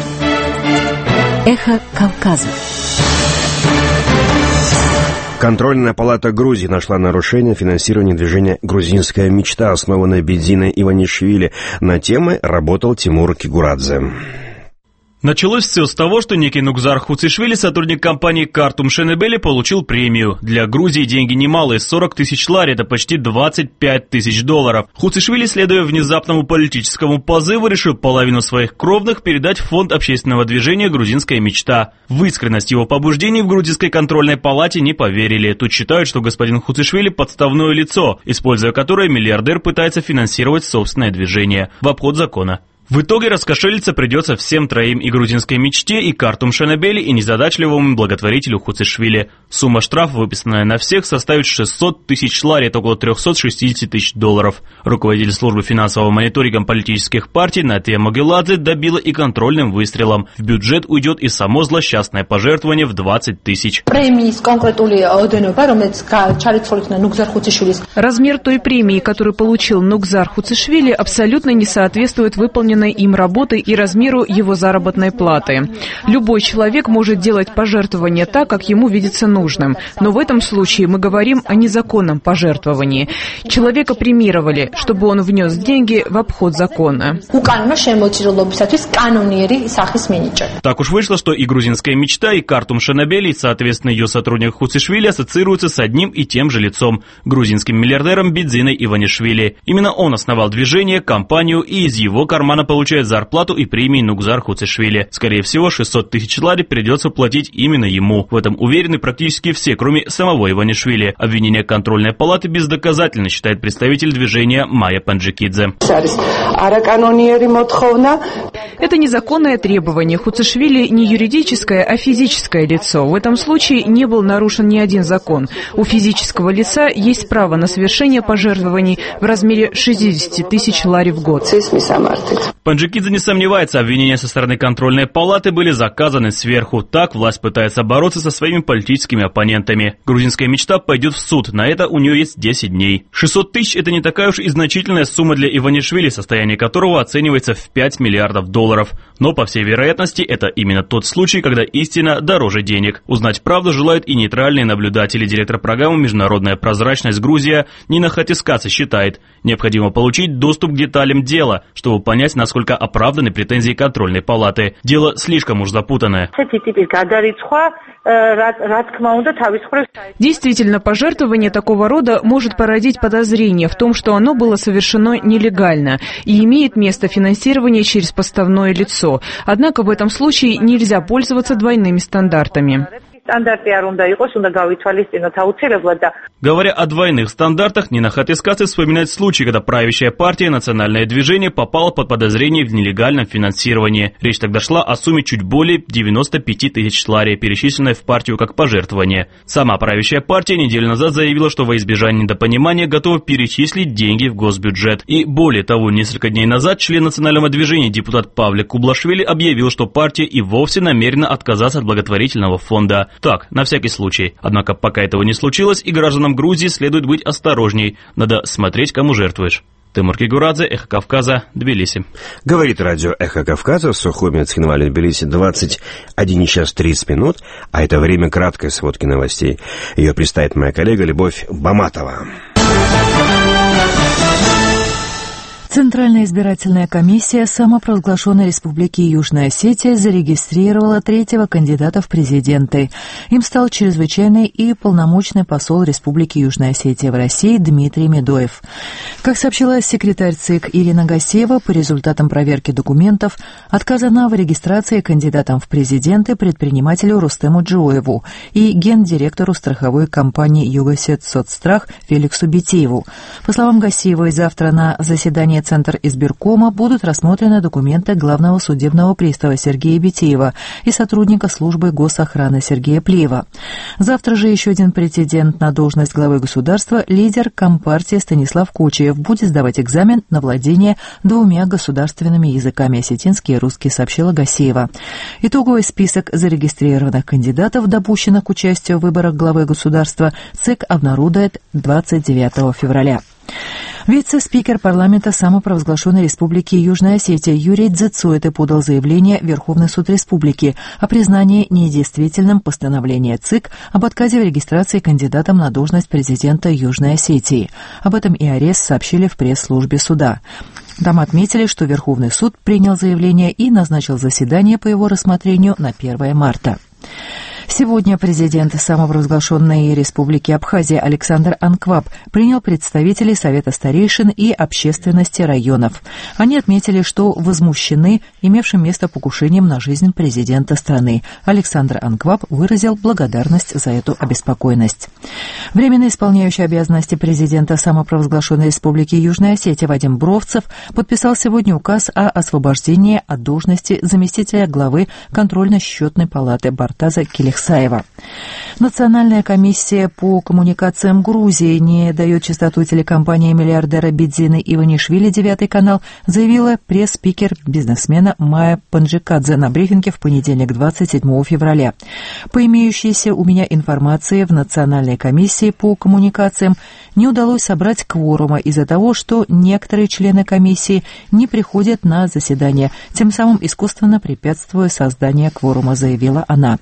Speaker 8: Эхо Кавказа.
Speaker 2: Контрольная палата Грузии нашла нарушение финансирования движения «Грузинская мечта», основанное Бедзиной Иванишвили. На темы работал Тимур Кигурадзе.
Speaker 5: Началось все с того, что некий Нугзар Хуцишвили, сотрудник компании Картум Шенебели, получил премию. Для Грузии деньги немалые – сорок тысяч лари, это почти двадцать пять тысяч долларов. Хуцишвили, следуя внезапному политическому позыву, решил половину своих кровных передать в фонд общественного движения «Грузинская мечта». В искренность его побуждений в грузинской контрольной палате не поверили. Тут считают, что господин Хуцишвили – подставное лицо, используя которое миллиардер пытается финансировать собственное движение в обход закона. В итоге раскошелиться придется всем троим: и грузинской мечте, и Картум Шенебели, и незадачливому благотворителю Хуцишвили. Сумма штрафа, выписанная на всех, составит шестьсот тысяч лари, это около триста шестьдесят тысяч долларов. Руководитель службы финансового мониторинга политических партий Натия Могиладзе добила и контрольным выстрелом. В бюджет уйдет и само злосчастное пожертвование в двадцать тысяч.
Speaker 14: Размер той премии, которую получил Нугзар Хуцишвили, абсолютно не соответствует выполненной им работы и размеру его заработной платы. Любой человек может делать пожертвования так, как ему видится нужным. Но в этом случае мы говорим о незаконном пожертвовании. Человека премировали, чтобы он внес деньги в обход закона.
Speaker 5: Так уж вышло, что и грузинская мечта, и Картум Шенебели, и, соответственно, ее сотрудник Хуцишвили ассоциируются с одним и тем же лицом – грузинским миллиардером Бедзиной Иванишвили. Именно он основал движение, компанию, и из его кармана получает зарплату и премии Нугзар Хуцишвили. Скорее всего, шестьсот тысяч лари придется платить именно ему. В этом уверены практически все, кроме самого Иванишвили. Обвинение контрольной палаты бездоказательно, считает представитель движения Майя Панджикидзе.
Speaker 14: Это незаконное требование. Хуцишвили не юридическое, а физическое лицо. В этом случае не был нарушен ни один закон. У физического лица есть право на совершение пожертвований в размере шестьдесят тысяч лари в год.
Speaker 5: Панджикидзе не сомневается, обвинения со стороны контрольной палаты были заказаны сверху. Так власть пытается бороться со своими политическими оппонентами. Грузинская мечта пойдет в суд, на это у нее есть десять дней. шестьсот тысяч – это не такая уж и значительная сумма для Иванишвили, состояние которого оценивается в пять миллиардов долларов. Но, по всей вероятности, это именно тот случай, когда истина дороже денег. Узнать правду желают и нейтральные наблюдатели. Директор программы «Международная прозрачность Грузия» Нина Хатискадзе считает, необходимо получить доступ к деталям дела, чтобы понять, насколько Насколько оправданы претензии контрольной палаты. Дело слишком уж запутанное.
Speaker 14: Действительно, пожертвование такого рода может породить подозрение в том, что оно было совершено нелегально и имеет место финансирование через подставное лицо. Однако в этом случае нельзя пользоваться двойными стандартами.
Speaker 5: Говоря о двойных стандартах, Нина Хатискадзе вспоминает случай, когда правящая партия «Национальное движение» попала под подозрение в нелегальном финансировании. Речь тогда шла о сумме чуть более девяноста пяти тысяч лари, перечисленной в партию как пожертвование. Сама правящая партия неделю назад заявила, что во избежание недопонимания готова перечислить деньги в госбюджет. И более того, несколько дней назад член «Национального движения» депутат Павлик Кублашвили объявил, что партия и вовсе намерена отказаться от благотворительного фонда. Так, на всякий случай. Однако пока этого не случилось, и гражданам Грузии следует быть осторожней. Надо смотреть, кому жертвуешь. Тимур Кигурадзе, Эхо Кавказа, Тбилиси.
Speaker 2: Говорит радио Эхо Кавказа, Сухуми, Цхинвали, Тбилиси, двадцать один час тридцать минут, а это время краткой сводки новостей. Ее представит моя коллега Любовь Баматова.
Speaker 6: Центральная избирательная комиссия самопровозглашенной Республики Южная Осетия зарегистрировала третьего кандидата в президенты. Им стал чрезвычайный и полномочный посол Республики Южная Осетия в России Дмитрий Медоев. Как сообщила секретарь ЦИК Ирина Гасеева, по результатам проверки документов отказана в регистрации кандидатом в президенты предпринимателю Рустему Джоеву и гендиректору страховой компании «Югосетсоцстрах» Феликсу Битиеву. По словам Гасеевой, завтра на заседании Центр избиркома будут рассмотрены документы главного судебного пристава Сергея Битиева и сотрудника службы госохраны Сергея Плиева. Завтра же еще один претендент на должность главы государства, лидер Компартии Станислав Кучиев, будет сдавать экзамен на владение двумя государственными языками — осетинский и русский, сообщила Гасеева. Итоговый список зарегистрированных кандидатов, допущенных к участию в выборах главы государства, ЦИК обнародует двадцать девятого февраля. Вице-спикер парламента самопровозглашенной Республики Южная Осетия Юрий Дзицуэте подал заявление в Верховный суд Республики о признании недействительным постановления ЦИК об отказе в регистрации кандидатом на должность президента Южной Осетии. Об этом и АРЕС сообщили в пресс-службе суда. Там отметили, что Верховный суд принял заявление и назначил заседание по его рассмотрению на первое марта. Сегодня президент самопровозглашенной Республики Абхазия Александр Анкваб принял представителей Совета старейшин и общественности районов. Они отметили, что возмущены имевшим место покушением на жизнь президента страны. Александр Анкваб выразил благодарность за эту обеспокоенность. Временно исполняющий обязанности президента самопровозглашенной Республики Южная Осетия Вадим Бровцев подписал сегодня указ о освобождении от должности заместителя главы контрольно-счетной палаты Бартаза Келехсаева. Национальная комиссия по коммуникациям Грузии не дает частоту телекомпании миллиардера Бидзины Иванишвили, девятый канал, заявила пресс-спикер бизнесмена Майя Панджикадзе на брифинге в понедельник, двадцать седьмого февраля. По имеющейся у меня информации, в Национальной комиссии по коммуникациям не удалось собрать кворума из-за того, что некоторые члены комиссии не приходят на заседание, тем самым искусственно препятствуя созданию кворума, заявила она.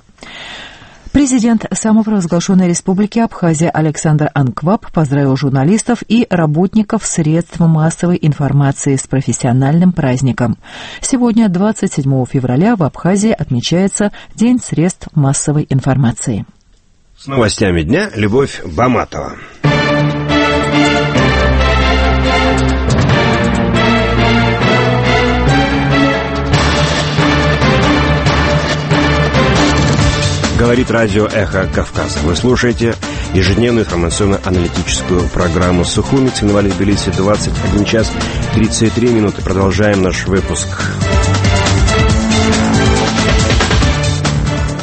Speaker 6: Президент самопровозглашенной Республики Абхазия Александр Анкваб поздравил журналистов и работников средств массовой информации с профессиональным праздником. Сегодня, двадцать седьмого февраля, в Абхазии отмечается День средств массовой информации.
Speaker 2: С новостями дня Любовь Баматова. Говорит радио «Эхо Кавказа». Вы слушаете ежедневную информационно-аналитическую программу «Сухуми», Цхинвали, Тбилиси, двадцать один час тридцать три минуты. Продолжаем наш выпуск.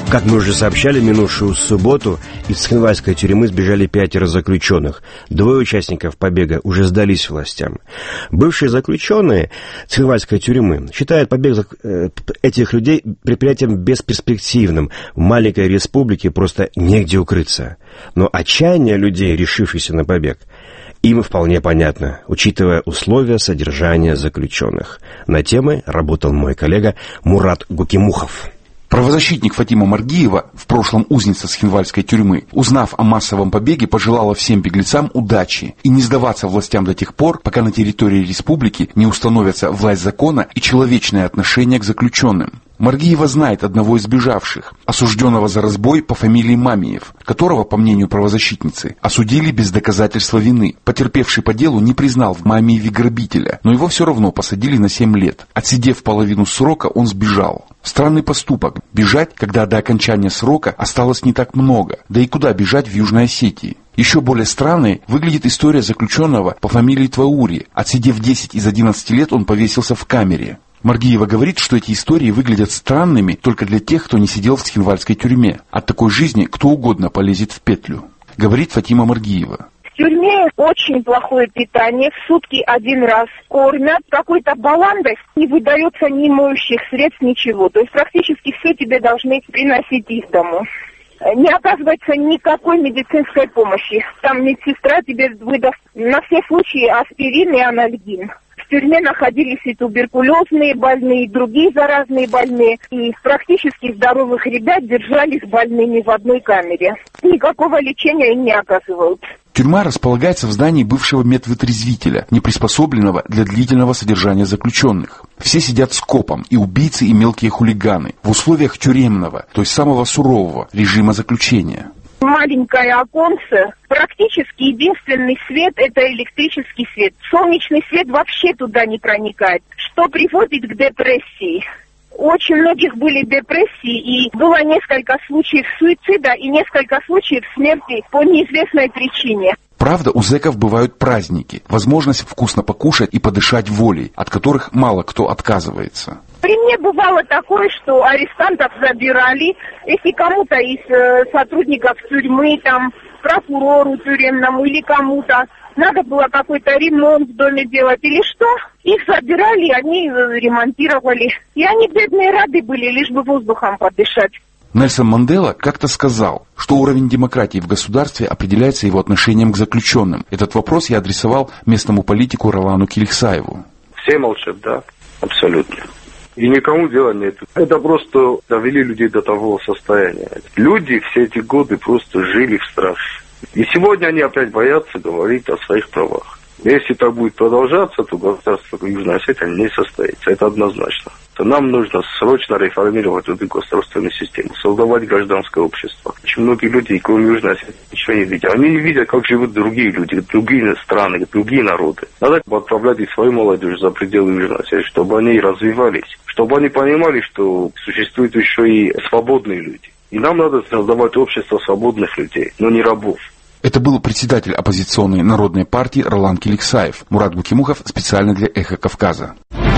Speaker 2: Как мы уже сообщали, минувшую субботу из Цхинвальской тюрьмы сбежали пятеро заключенных. Двое участников побега уже сдались властям. Бывшие заключенные Цхинвальской тюрьмы считают побег этих людей предприятием бесперспективным. В маленькой республике просто негде укрыться. Но отчаяние людей, решившихся на побег, им вполне понятно, учитывая условия содержания заключенных. На темы работал мой коллега Мурат Гукимухов.
Speaker 7: Правозащитник Фатима Маргиева, в прошлом узница Цхинвальской тюрьмы, узнав о массовом побеге, пожелала всем беглецам удачи и не сдаваться властям до тех пор, пока на территории республики не установятся власть закона и человечное отношение к заключенным. Маргиева знает одного из сбежавших, осужденного за разбой по фамилии Мамиев, которого, по мнению правозащитницы, осудили без доказательства вины. Потерпевший по делу не признал в Мамиеве грабителя, но его все равно посадили на семь лет. Отсидев половину срока, он сбежал. Странный поступок – бежать, когда до окончания срока осталось не так много, да и куда бежать в Южной Осетии. Еще более странной выглядит история заключенного по фамилии Тваури. Отсидев десять из одиннадцати лет, он повесился в камере. Маргиева говорит, что эти истории выглядят странными только для тех, кто не сидел в Цхинвальской тюрьме. От такой жизни кто угодно полезет в петлю. Говорит Фатима Маргиева.
Speaker 9: В тюрьме очень плохое питание, в сутки один раз кормят, какой-то баландой, не выдается ни моющих средств, ничего. То есть практически все тебе должны приносить из дому. Не оказывается никакой медицинской помощи. Там медсестра тебе выдаст на все случаи аспирин и анальгин. В тюрьме находились и туберкулезные больные, и другие заразные больные. И практически здоровых ребят держались больными в одной камере. Никакого лечения им не оказывают.
Speaker 7: Тюрьма располагается в здании бывшего медвытрезвителя, не приспособленного для длительного содержания заключенных. Все сидят скопом, и убийцы, и мелкие хулиганы, в условиях тюремного, то есть самого сурового режима заключения.
Speaker 9: Маленькое оконце, практически единственный свет – это электрический свет. Солнечный свет вообще туда не проникает, что приводит к депрессии. Очень многих были депрессии, и было несколько случаев суицида и несколько случаев смерти по неизвестной причине.
Speaker 7: Правда, у зэков бывают праздники, возможность вкусно покушать и подышать волей, от которых мало кто отказывается.
Speaker 9: При мне бывало такое, что арестантов забирали, если кому-то из э, сотрудников тюрьмы, там, прокурору тюремному или кому-то надо было какой-то ремонт в доме делать или что, их забирали, они ремонтировали. И они, бедные, рады были, лишь бы воздухом подышать.
Speaker 7: Нельсон Мандела как-то сказал, что уровень демократии в государстве определяется его отношением к заключенным. Этот вопрос я адресовал местному политику Ролану Киликсаеву.
Speaker 23: Все молчат, да, абсолютно. И никому дела нет. Это просто довели людей до того состояния. Люди все эти годы просто жили в страхе. И сегодня они опять боятся говорить о своих правах. Если так будет продолжаться, то государство Южной Осетии не состоится. Это однозначно. Нам нужно срочно реформировать эту государственную систему, создавать гражданское общество. Очень многие люди, кроме Южной Осетии, ничего не видят. Они не видят, как живут другие люди, другие страны, другие народы. Надо отправлять и свою молодежь за пределы Южной Осетии, чтобы они развивались, чтобы они понимали, что существуют еще и свободные люди. И нам надо создавать общество свободных людей, но не рабов.
Speaker 7: Это был председатель оппозиционной народной партии Ролан Киликсаев. Мурат Гукимухов специально для «Эхо Кавказа».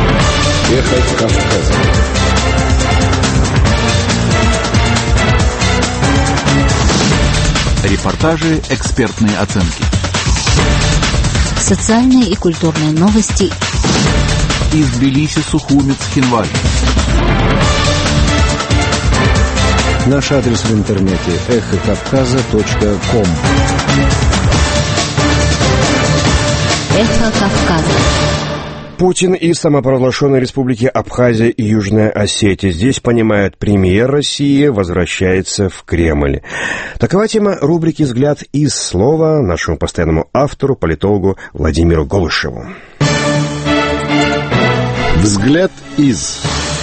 Speaker 13: «Эхо Кавказа».
Speaker 24: Репортажи, экспертные оценки.
Speaker 8: Социальные и культурные новости.
Speaker 24: Из Тбилиси, Сухуми, Цхинваль.
Speaker 13: Наш адрес в интернете эхо кавказа точка ком.
Speaker 8: Эхо Кавказа.
Speaker 2: Путин и самопровозглашенные республики Абхазия и Южная Осетия. Здесь, понимают, премьер России возвращается в Кремль. Такова тема рубрики «Взгляд из слова» нашему постоянному автору, политологу Владимиру Голышеву.
Speaker 13: «Взгляд из».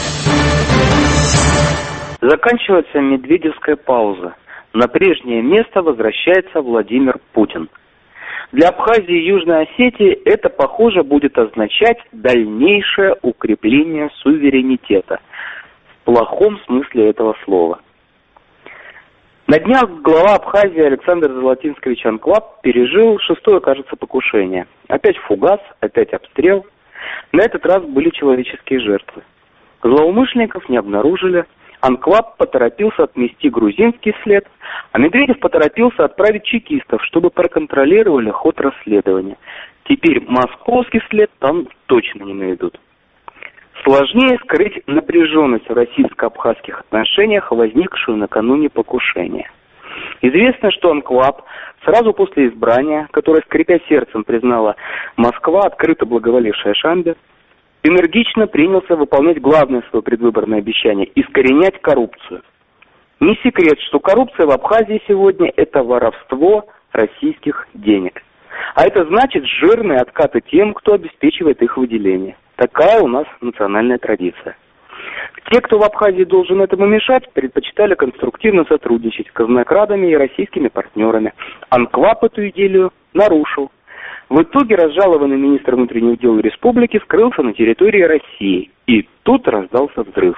Speaker 25: Заканчивается медведевская пауза. На прежнее место возвращается Владимир Путин. Для Абхазии и Южной Осетии это, похоже, будет означать дальнейшее укрепление суверенитета. В плохом смысле этого слова. На днях глава Абхазии Александр Золотинскович Анклап пережил шестое, кажется, покушение. Опять фугас, опять обстрел. На этот раз были человеческие жертвы. Злоумышленников не обнаружили, Анклав поторопился отмести грузинский след, а Медведев поторопился отправить чекистов, чтобы проконтролировали ход расследования. Теперь московский след там точно не найдут. Сложнее скрыть напряженность в российско-абхазских отношениях, возникшую накануне покушения. Известно, что Анклав сразу после избрания, которое, скрипя сердцем, признала Москва, открыто благоволившая Шамбе, энергично принялся выполнять главное свое предвыборное обещание – искоренять коррупцию. Не секрет, что коррупция в Абхазии сегодня – это воровство российских денег. А это значит жирные откаты тем, кто обеспечивает их выделение. Такая у нас национальная традиция. Те, кто в Абхазии должен этому мешать, предпочитали конструктивно сотрудничать с казнокрадами и российскими партнерами. Анклав эту идею нарушил. В итоге разжалованный министр внутренних дел республики скрылся на территории России. И тут раздался взрыв.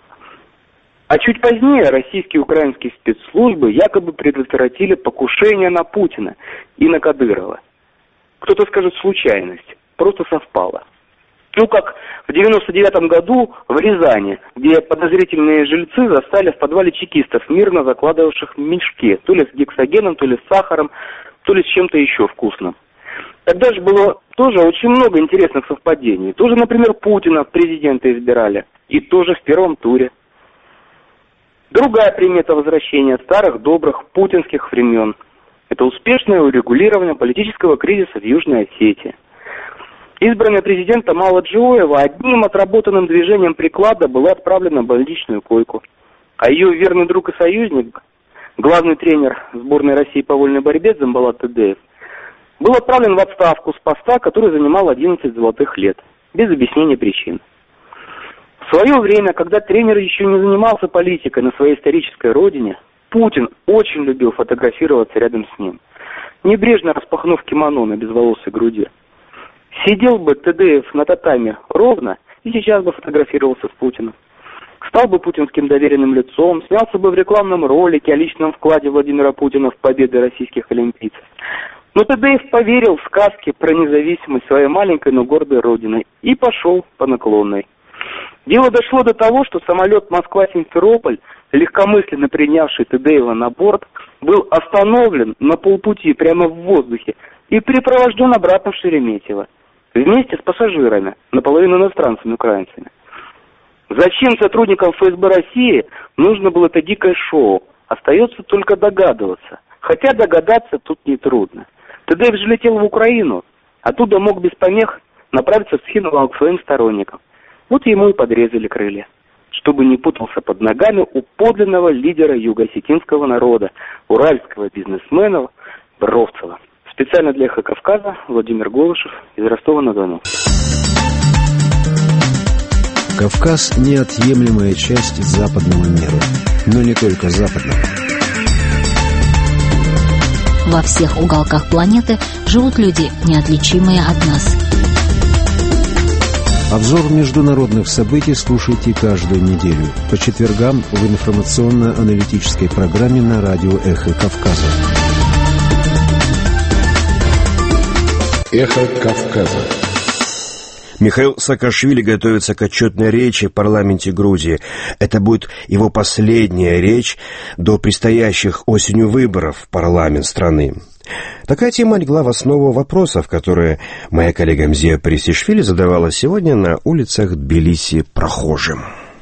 Speaker 25: А чуть позднее российские и украинские спецслужбы якобы предотвратили покушение на Путина и на Кадырова. Кто-то скажет случайность, просто совпало. Ну, как в девяносто девятом году в Рязани, где подозрительные жильцы застали в подвале чекистов, мирно закладывавших в мешке, то ли с гексогеном, то ли с сахаром, то ли с чем-то еще вкусным. Тогда же было тоже очень много интересных совпадений. Тоже, например, Путина в президенты избирали, и тоже в первом туре. Другая примета возвращения старых добрых путинских времен – это успешное урегулирование политического кризиса в Южной Осетии. Избранная президента Тамала Джиоева одним отработанным движением приклада была отправлена в больничную койку. А ее верный друг и союзник, главный тренер сборной России по вольной борьбе Дзамбалат Тедеев, был отправлен в отставку с поста, который занимал одиннадцать золотых лет, без объяснения причин. В свое время, когда тренер еще не занимался политикой на своей исторической родине, Путин очень любил фотографироваться рядом с ним, небрежно распахнув кимоно на безволосой груди. Сидел бы Тедеев на татаме ровно и сейчас бы фотографировался с Путиным. Стал бы путинским доверенным лицом, снялся бы в рекламном ролике о личном вкладе Владимира Путина в победы российских олимпийцев. Но Тедеев поверил в сказки про независимость своей маленькой, но гордой родины и пошел по наклонной. Дело дошло до того, что самолет Москва-Симферополь, легкомысленно принявший Тедеева на борт, был остановлен на полпути прямо в воздухе и припровожден обратно в Шереметьево, вместе с пассажирами, наполовину иностранцами-украинцами. Зачем сотрудникам эф эс бэ России нужно было это дикое шоу, остается только догадываться. Хотя догадаться тут нетрудно. Тедеев же летел в Украину, оттуда мог без помех направиться в Схинвал к своим сторонникам. Вот ему и подрезали крылья, чтобы не путался под ногами у подлинного лидера юго-осетинского народа, уральского бизнесмена Бровцева. Специально для «Эхо Кавказа» Владимир Голышев из Ростова-на-Дону.
Speaker 13: Кавказ – неотъемлемая часть западного мира, но не только западного.
Speaker 8: Во всех уголках планеты живут люди, неотличимые от нас.
Speaker 13: Обзор международных событий слушайте каждую неделю по четвергам в информационно-аналитической программе на радио «Эхо Кавказа».
Speaker 24: «Эхо Кавказа».
Speaker 2: Михаил Саакашвили готовится к отчетной речи в парламенте Грузии. Это будет его последняя речь до предстоящих осенью выборов в парламент страны. Такая тема легла в основу вопросов, которые моя коллега Мзия Парисишвили задавала сегодня на улицах Тбилиси прохожим.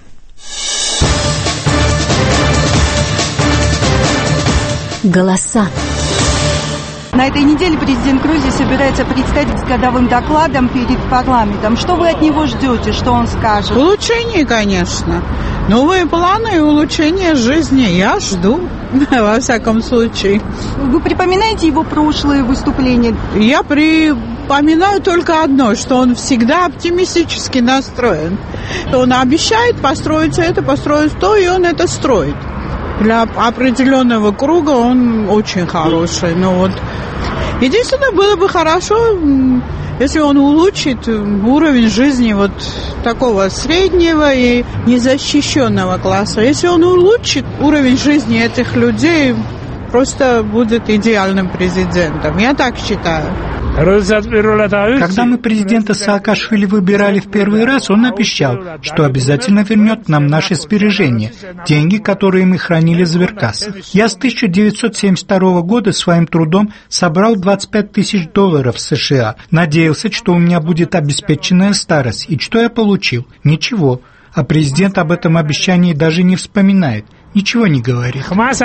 Speaker 8: Голоса.
Speaker 1: На этой неделе президент Грузии собирается представить с годовым докладом перед парламентом. Что вы от него ждете? Что он скажет?
Speaker 3: Улучшение, конечно. Новые планы и улучшение жизни я жду, во всяком случае.
Speaker 1: Вы припоминаете его прошлые выступления?
Speaker 3: Я припоминаю только одно, что он всегда оптимистически настроен. Он обещает построить это, построить то, и он это строит. Для определенного круга он очень хороший. Но вот единственное, было бы хорошо, если он улучшит уровень жизни вот такого среднего и незащищенного класса. Если он улучшит уровень жизни этих людей, просто будет идеальным президентом. Я так считаю.
Speaker 4: Когда мы президента Саакашвили выбирали в первый раз, он обещал, что обязательно вернет нам наши сбережения, деньги, которые мы хранили в сберкассах. Я с тысяча девятьсот семьдесят второго года своим трудом собрал двадцать пять тысяч долларов в США. Надеялся, что у меня будет обеспеченная старость. И что я получил? Ничего. А президент об этом обещании даже не вспоминает. Ничего не говорит.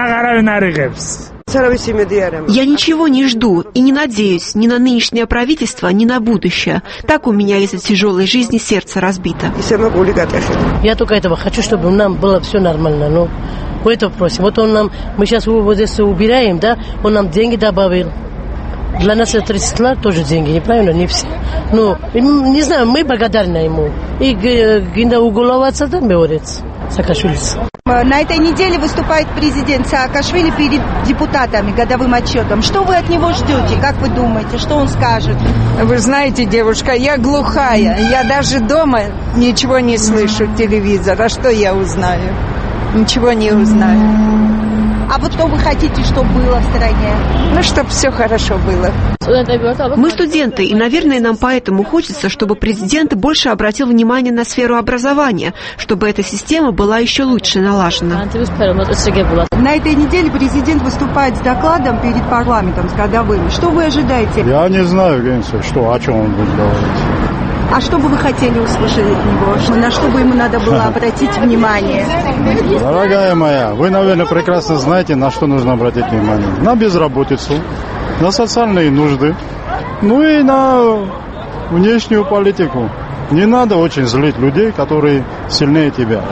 Speaker 10: Я ничего не жду и не надеюсь ни на нынешнее правительство, ни на будущее. Так у меня из-за тяжелой жизни сердце разбито.
Speaker 11: Я только этого хочу, чтобы нам было все нормально. Но мы это просим. Вот он нам, мы сейчас вот здесь убираем, да, он нам деньги добавил. Для нас это тридцать лет тоже деньги, неправильно? Не все. Ну, не знаю, мы благодарны ему. И гинда уголоваться там говорит Саакашвили.
Speaker 1: На этой неделе выступает президент Саакашвили перед депутатами годовым отчетом. Что вы от него ждете? Как вы думаете, что он скажет?
Speaker 12: Вы знаете, девушка, я глухая. Я даже дома ничего не слышу телевизора. Что я узнаю? Ничего не узнаю.
Speaker 1: А вот что вы хотите, чтобы было в стране?
Speaker 12: Ну, чтобы все хорошо было.
Speaker 10: Мы студенты, и, наверное, нам поэтому хочется, чтобы президент больше обратил внимание на сферу образования, чтобы эта система была еще лучше налажена.
Speaker 1: На этой неделе президент выступает с докладом перед парламентом, с годовым. Что вы ожидаете?
Speaker 15: Я не знаю, Генса, что, о чем он будет говорить.
Speaker 1: А что бы вы хотели услышать от него? На что бы ему надо было обратить внимание?
Speaker 15: Дорогая моя, вы, наверное, прекрасно знаете, на что нужно обратить внимание. На безработицу, на социальные нужды, ну и на внешнюю политику. Не надо очень злить людей, которые сильнее тебя.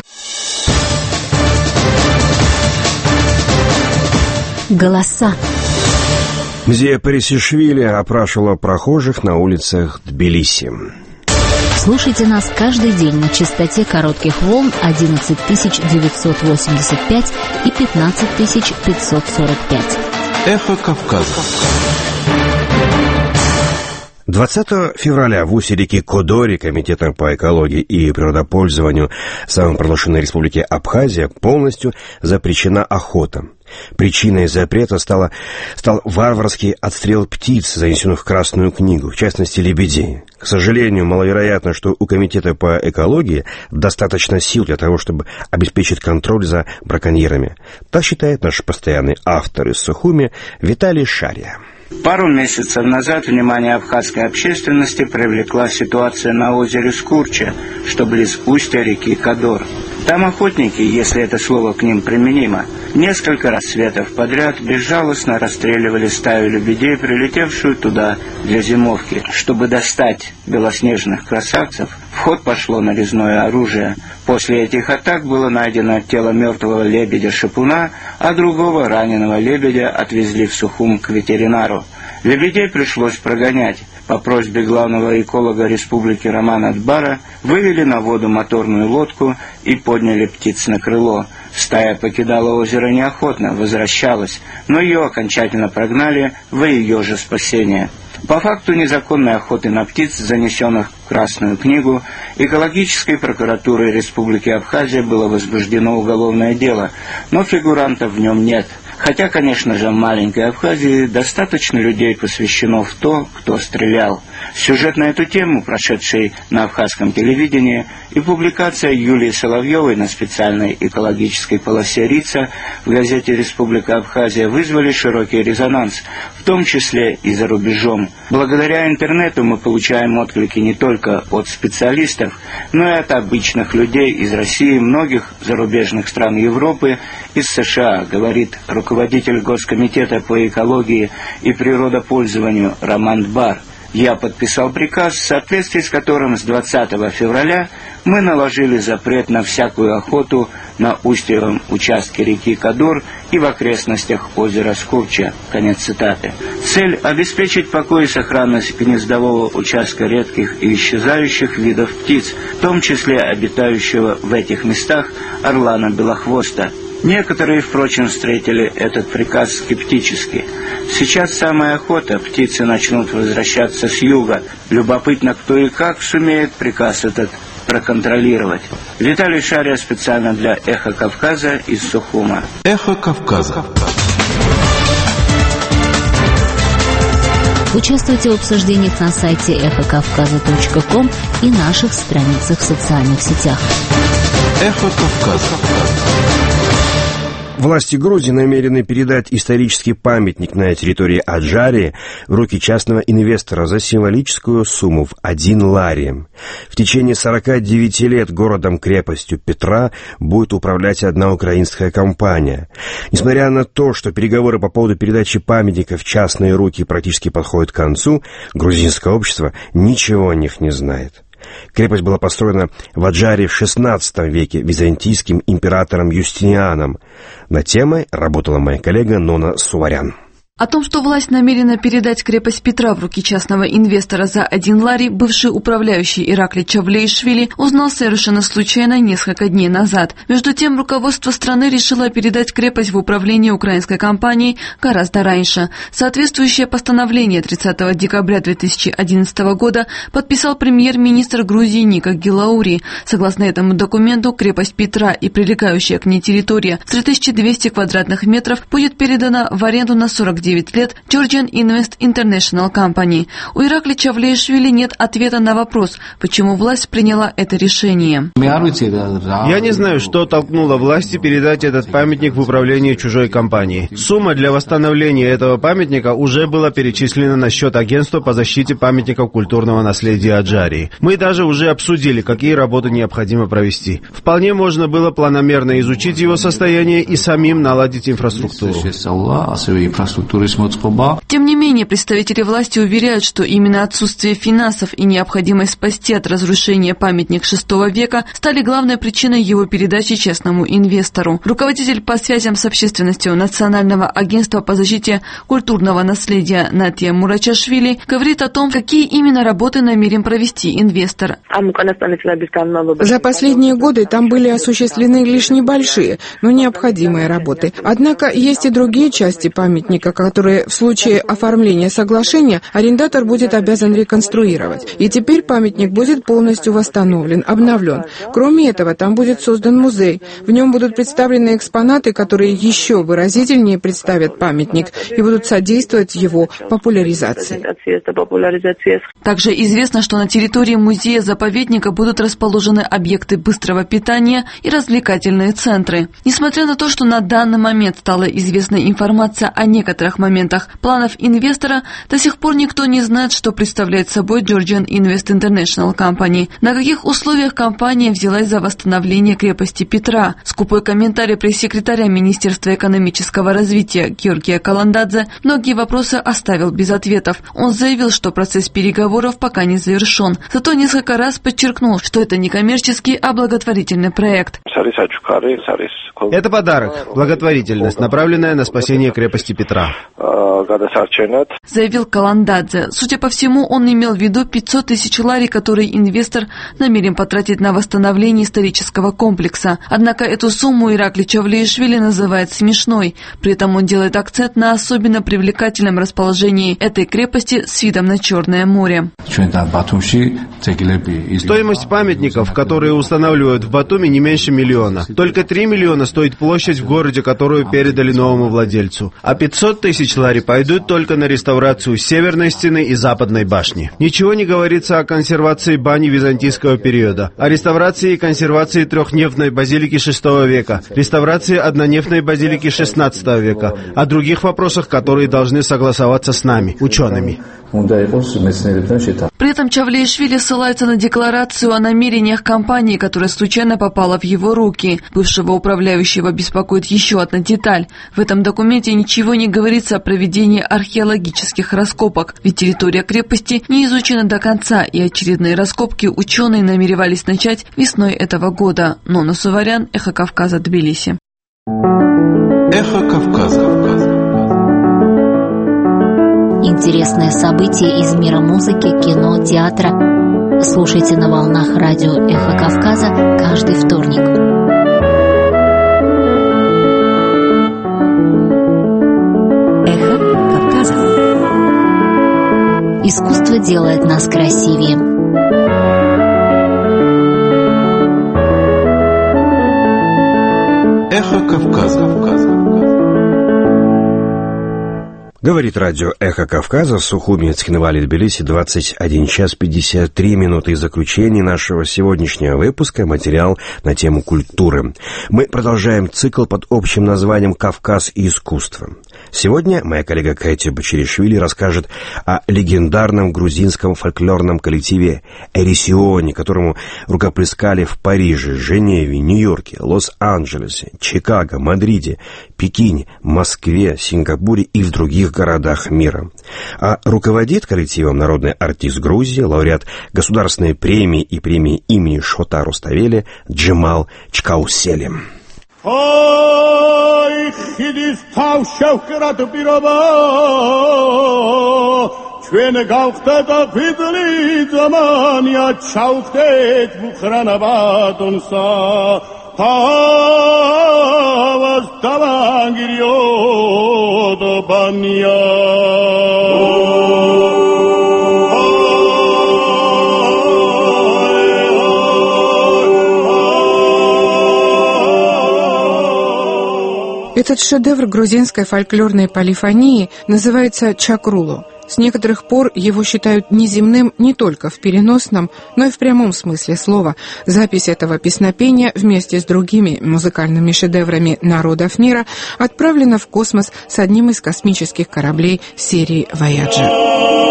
Speaker 8: Голоса.
Speaker 2: Мзия Парисишвили опрашивала прохожих на улицах Тбилиси.
Speaker 8: Слушайте нас каждый день на частоте коротких волн одиннадцать тысяч девятьсот восемьдесят пять и пятнадцать тысяч пятьсот сорок пять.
Speaker 24: Эхо Кавказа.
Speaker 2: двадцатого февраля в устье реки Кодори Комитетом по экологии и природопользованию самопровозглашенной республики Абхазия полностью запрещена охота. Причиной запрета стало, стал варварский отстрел птиц, занесенных в Красную книгу, в частности лебедей. К сожалению, маловероятно, что у Комитета по экологии достаточно сил для того, чтобы обеспечить контроль за браконьерами. Так считает наш постоянный автор из Сухуми Виталий Шария.
Speaker 26: Пару месяцев назад внимание абхазской общественности привлекла ситуация на озере Скурча, что близ устья реки Кодор. Там охотники, если это слово к ним применимо, несколько рассветов подряд безжалостно расстреливали стаю лебедей, прилетевшую туда для зимовки. Чтобы достать белоснежных красавцев, в ход пошло нарезное оружие. После этих атак было найдено тело мертвого лебедя-шипуна, а другого раненого лебедя отвезли в Сухум к ветеринару. Лебедей пришлось прогонять. По просьбе главного эколога республики Романа Адбара вывели на воду моторную лодку и подняли птиц на крыло. Стая покидала озеро неохотно, возвращалась, но ее окончательно прогнали во ее же спасение. По факту незаконной охоты на птиц, занесенных в Красную книгу, экологической прокуратурой Республики Абхазия было возбуждено уголовное дело, но фигурантов в нем нет. Хотя, конечно же, в маленькой Абхазии достаточно людей посвящено в то, кто стрелял. Сюжет на эту тему, прошедший на абхазском телевидении, и публикация Юлии Соловьевой на специальной экологической полосе РИЦа в газете «Республика Абхазия» вызвали широкий резонанс, в том числе и за рубежом. Благодаря интернету мы получаем отклики не только от специалистов, но и от обычных людей из России, многих зарубежных стран Европы, из США, говорит руководитель Госкомитета по экологии и природопользованию Роман Адбар. Я подписал приказ, в соответствии с которым с двадцатого февраля мы наложили запрет на всякую охоту на устьевом участке реки Кодор и в окрестностях озера Скурча. Конец цитаты. Цель – обеспечить покой и сохранность гнездового участка редких и исчезающих видов птиц, в том числе обитающего в этих местах орлана белохвоста. Некоторые, впрочем, встретили этот приказ скептически. Сейчас самая охота, птицы начнут возвращаться с юга. Любопытно, кто и как сумеет приказ этот проконтролировать. Виталий Шария специально для «Эхо Кавказа» из Сухума.
Speaker 24: Эхо Кавказа.
Speaker 8: Участвуйте в обсуждениях на сайте эхо кавказа точка ком и наших страницах в социальных сетях.
Speaker 24: Эхо Кавказа.
Speaker 2: Власти Грузии намерены передать исторический памятник на территории Аджарии в руки частного инвестора за символическую сумму в один лари. В течение сорока девяти лет городом-крепостью Петра будет управлять одна украинская компания. Несмотря на то, что переговоры по поводу передачи памятника в частные руки практически подходят к концу, грузинское общество ничего о них не знает. Крепость была построена в Аджарии в шестнадцатом веке византийским императором Юстинианом. Над темой работала моя коллега Нона Суварян.
Speaker 16: О том, что власть намерена передать крепость Петра в руки частного инвестора за один лари, бывший управляющий Ираклий Чавлеишвили узнал совершенно случайно несколько дней назад. Между тем, руководство страны решило передать крепость в управление украинской компанией гораздо раньше. Соответствующее постановление тридцатого декабря две тысячи одиннадцатого года подписал премьер-министр Грузии Ника Гилаури. Согласно этому документу, крепость Петра и прилегающая к ней территория в три тысячи двести квадратных метров будет передана в аренду на сорок девять лет Georgian Invest International Company. У Ираклия Чавлеишвили нет ответа на вопрос, почему власть приняла это решение.
Speaker 17: Я не знаю, что толкнуло власти передать этот памятник в управление чужой компании. Сумма для восстановления этого памятника уже была перечислена на счет агентства по защите памятников культурного наследия Аджарии. Мы даже уже обсудили, какие работы необходимо провести. Вполне можно было планомерно изучить его состояние и самим наладить инфраструктуру.
Speaker 16: Тем не менее, представители власти уверяют, что именно отсутствие финансов и необходимость спасти от разрушения памятник шестого века стали главной причиной его передачи частному инвестору. Руководитель по связям с общественностью Национального агентства по защите культурного наследия Натия Мурачашвили говорит о том, какие именно работы намерен провести инвестор.
Speaker 18: За последние годы там были осуществлены лишь небольшие, но необходимые работы. Однако есть и другие части памятника, которые в случае оформления соглашения арендатор будет обязан реконструировать. И теперь памятник будет полностью восстановлен, обновлен. Кроме этого, там будет создан музей. В нем будут представлены экспонаты, которые еще выразительнее представят памятник и будут содействовать его популяризации.
Speaker 16: Также известно, что на территории музея-заповедника будут расположены объекты быстрого питания и развлекательные центры. Несмотря на то, что на данный момент стала известна информация о некоторых моментах планов инвестора, до сих пор никто не знает, что представляет собой Georgian Invest International Company, на каких условиях компания взялась за восстановление крепости Петра. Скупой комментарий пресс-секретаря Министерства экономического развития Георгия Каландадзе многие вопросы оставил без ответов. Он заявил, что процесс переговоров пока не завершен, зато несколько раз подчеркнул, что это не коммерческий, а благотворительный проект.
Speaker 17: Это подарок, благотворительность, направленная на спасение крепости Петра,
Speaker 16: заявил Каландадзе. Судя по всему, он имел в виду пятьсот тысяч лари, которые инвестор намерен потратить на восстановление исторического комплекса. Однако эту сумму Ираклий Чавлеишвили называет смешной. При этом он делает акцент на особенно привлекательном расположении этой крепости с видом на Черное море.
Speaker 17: Стоимость памятников, которые устанавливают в Батуми, не меньше миллиона. Только три миллиона стоит площадь в городе, которую передали новому владельцу. А пятьсот тысяч лари пойдут только на реставрацию северной стены и западной башни. Ничего не говорится о консервации бани византийского периода, о реставрации и консервации трехнефтной базилики шестого века, реставрации однонефтной базилики шестнадцатого века, о других вопросах, которые должны согласоваться с нами, учеными.
Speaker 16: При этом Чавлеишвили ссылается на декларацию о намерениях компании, которая случайно попала в его руки. Бывшего управляющего беспокоит еще одна деталь. В этом документе ничего не говорится о проведении археологических раскопок, ведь территория крепости не изучена до конца, и очередные раскопки ученые намеревались начать весной этого года. Нона Суварян, Эхо Кавказа, Тбилиси.
Speaker 24: Эхо Кавказа.
Speaker 8: Интересные события из мира музыки, кино, театра. Слушайте на волнах радио «Эхо Кавказа» каждый вторник. «Эхо Кавказа». Искусство делает нас красивее.
Speaker 24: Эхо Кавказа.
Speaker 2: Говорит радио «Эхо Кавказа», Сухуми, Цхинвали, Тбилиси, двадцать один час пятьдесят три минуты. И заключение нашего сегодняшнего выпуска — материал на тему культуры. Мы продолжаем цикл под общим названием «Кавказ и искусство». Сегодня моя коллега Кэти Бачиришвили расскажет о легендарном грузинском фольклорном коллективе «Эрисионе», которому рукоплескали в Париже, Женеве, Нью-Йорке, Лос-Анджелесе, Чикаго, Мадриде, Пекине, Москве, Сингапуре и в других городах мира. А руководит коллективом народный артист Грузии, лауреат государственной премии и премии имени Шота Руставели Джемал Чкаусели.
Speaker 5: Ой, хидис тавшав крат пироба, чвен гаухта видли заман я чаухтет бухранабатонса, таваз тавангирио до банья.
Speaker 18: Этот шедевр грузинской фольклорной полифонии называется чакруло. С некоторых пор его считают неземным не только в переносном, но и в прямом смысле слова. Запись этого песнопения вместе с другими музыкальными шедеврами народов мира отправлена в космос с одним из космических кораблей серии «Вояджер».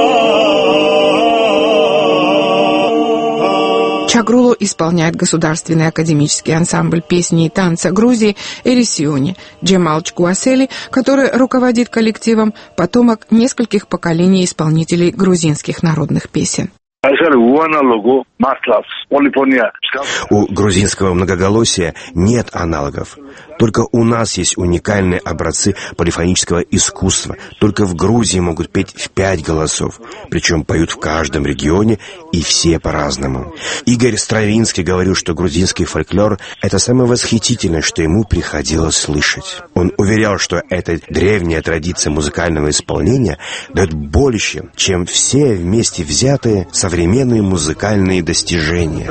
Speaker 18: Чакруло исполняет государственный академический ансамбль песни и танца Грузии «Эрисионе». Джемал Чкуасели, который руководит коллективом, потомок нескольких поколений исполнителей грузинских народных песен.
Speaker 2: У грузинского многоголосия нет аналогов. Только у нас есть уникальные образцы полифонического искусства. Только в Грузии могут петь в пять голосов. Причем поют в каждом регионе и все по-разному. Игорь Стравинский говорил, что грузинский фольклор — это самое восхитительное, что ему приходилось слышать. Он уверял, что эта древняя традиция музыкального исполнения дает больше, чем все вместе взятые современные музыкальные достижения.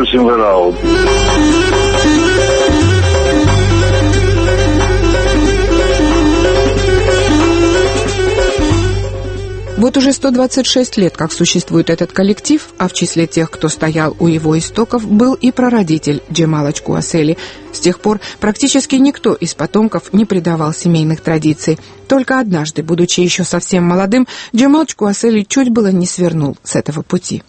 Speaker 18: Вот уже сто двадцать шесть лет, как существует этот коллектив, а в числе тех, кто стоял у его истоков, был и прародитель Джемала Чкуасели. С тех пор практически никто из потомков не предавал семейных традиций. Только однажды, будучи еще совсем молодым, Джемал Чкуасели чуть было не свернул с этого пути.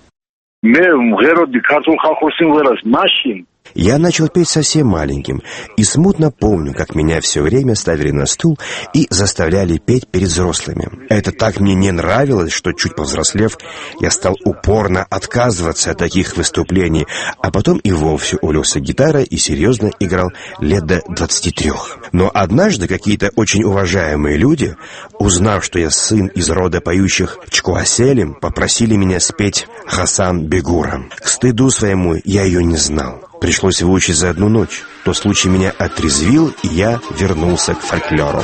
Speaker 2: Я начал петь совсем маленьким и смутно помню, как меня все время ставили на стул и заставляли петь перед взрослыми. Это так мне не нравилось, что, чуть повзрослев, я стал упорно отказываться от таких выступлений, а потом и вовсе увлекся гитарой и серьезно играл лет до двадцати трех. Но однажды какие-то очень уважаемые люди, узнав, что я сын из рода поющих Чкуасели, попросили меня спеть Хасан Бегура. К стыду своему я ее не знал. Пришлось выучить за одну ночь. Тот случай меня отрезвил, и я вернулся к фольклору.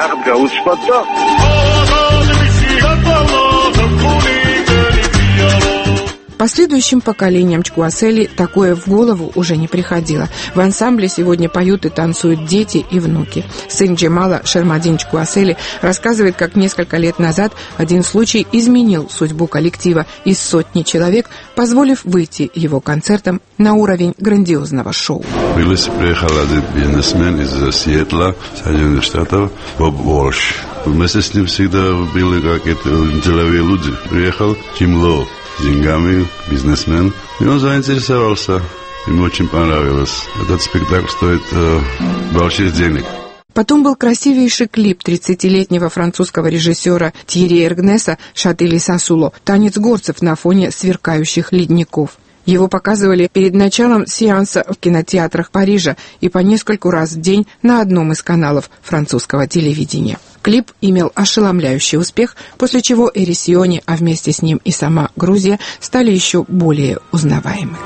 Speaker 18: Последующим поколениям Чкуасели такое в голову уже не приходило. В ансамбле сегодня поют и танцуют дети и внуки. Сын Джемала, Шермадин Чкуасели, рассказывает, как несколько лет назад один случай изменил судьбу коллектива из сотни человек, позволив выйти его концертам на уровень грандиозного шоу.
Speaker 14: Тбилиси приехал один бизнесмен из Сиэтла, Соединенных Штатов, Боб Уолш. Вместе с ним всегда были какие-то деловые люди. Приехал Джим Лоу. Деньгами, бизнесмен. И он заинтересовался. Ему очень понравилось. Этот спектакль стоит э, больших денег.
Speaker 18: Потом был красивейший клип тридцатилетнего французского режиссера Тьерри Эргнеса «Шатили Сасуло» «Танец горцев на фоне сверкающих ледников». Его показывали перед началом сеанса в кинотеатрах Парижа и по нескольку раз в день на одном из каналов французского телевидения. Клип имел ошеломляющий успех, после чего Эрисионе, а вместе с ним и сама Грузия, стали еще более узнаваемы.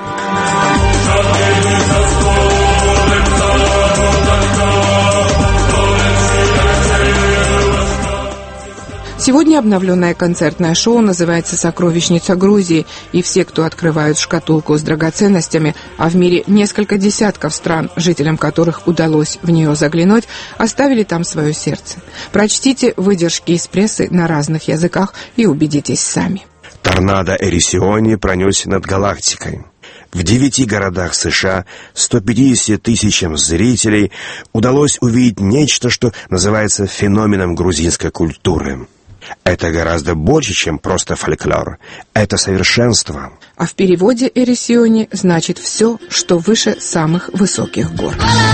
Speaker 18: Сегодня обновленное концертное шоу называется «Сокровищница Грузии», и все, кто открывают шкатулку с драгоценностями, а в мире несколько десятков стран, жителям которых удалось в нее заглянуть, оставили там свое сердце. Прочтите выдержки из прессы на разных языках и убедитесь сами.
Speaker 2: Торнадо Эрисиони пронесся над галактикой. В девяти городах США ста пятидесяти тысячам зрителей удалось увидеть нечто, что называется феноменом грузинской культуры. Это гораздо больше, чем просто фольклор. Это совершенство.
Speaker 18: А в переводе Эрисиони значит «все, что выше самых высоких гор».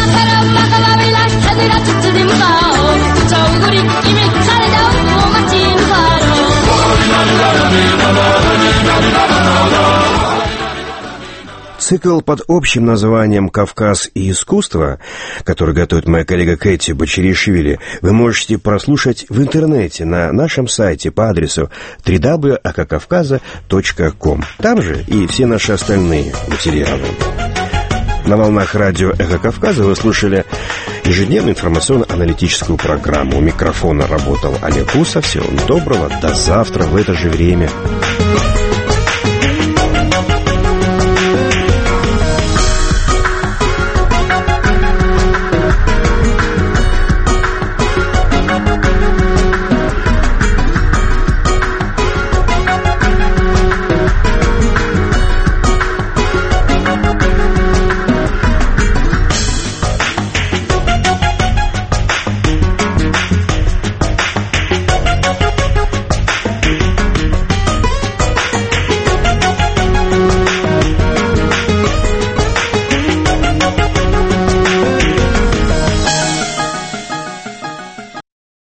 Speaker 2: Цикл под общим названием «Кавказ и искусство», который готовит моя коллега Кэти Бочеришвили, вы можете прослушать в интернете на нашем сайте по адресу дабл ю дабл ю дабл ю точка а ка кавказа точка ком. Там же и все наши остальные материалы. На волнах радио «Эхо Кавказа» вы слушали ежедневную информационно-аналитическую программу. У микрофона работал Олег Усов. Всего доброго, до завтра в это же время.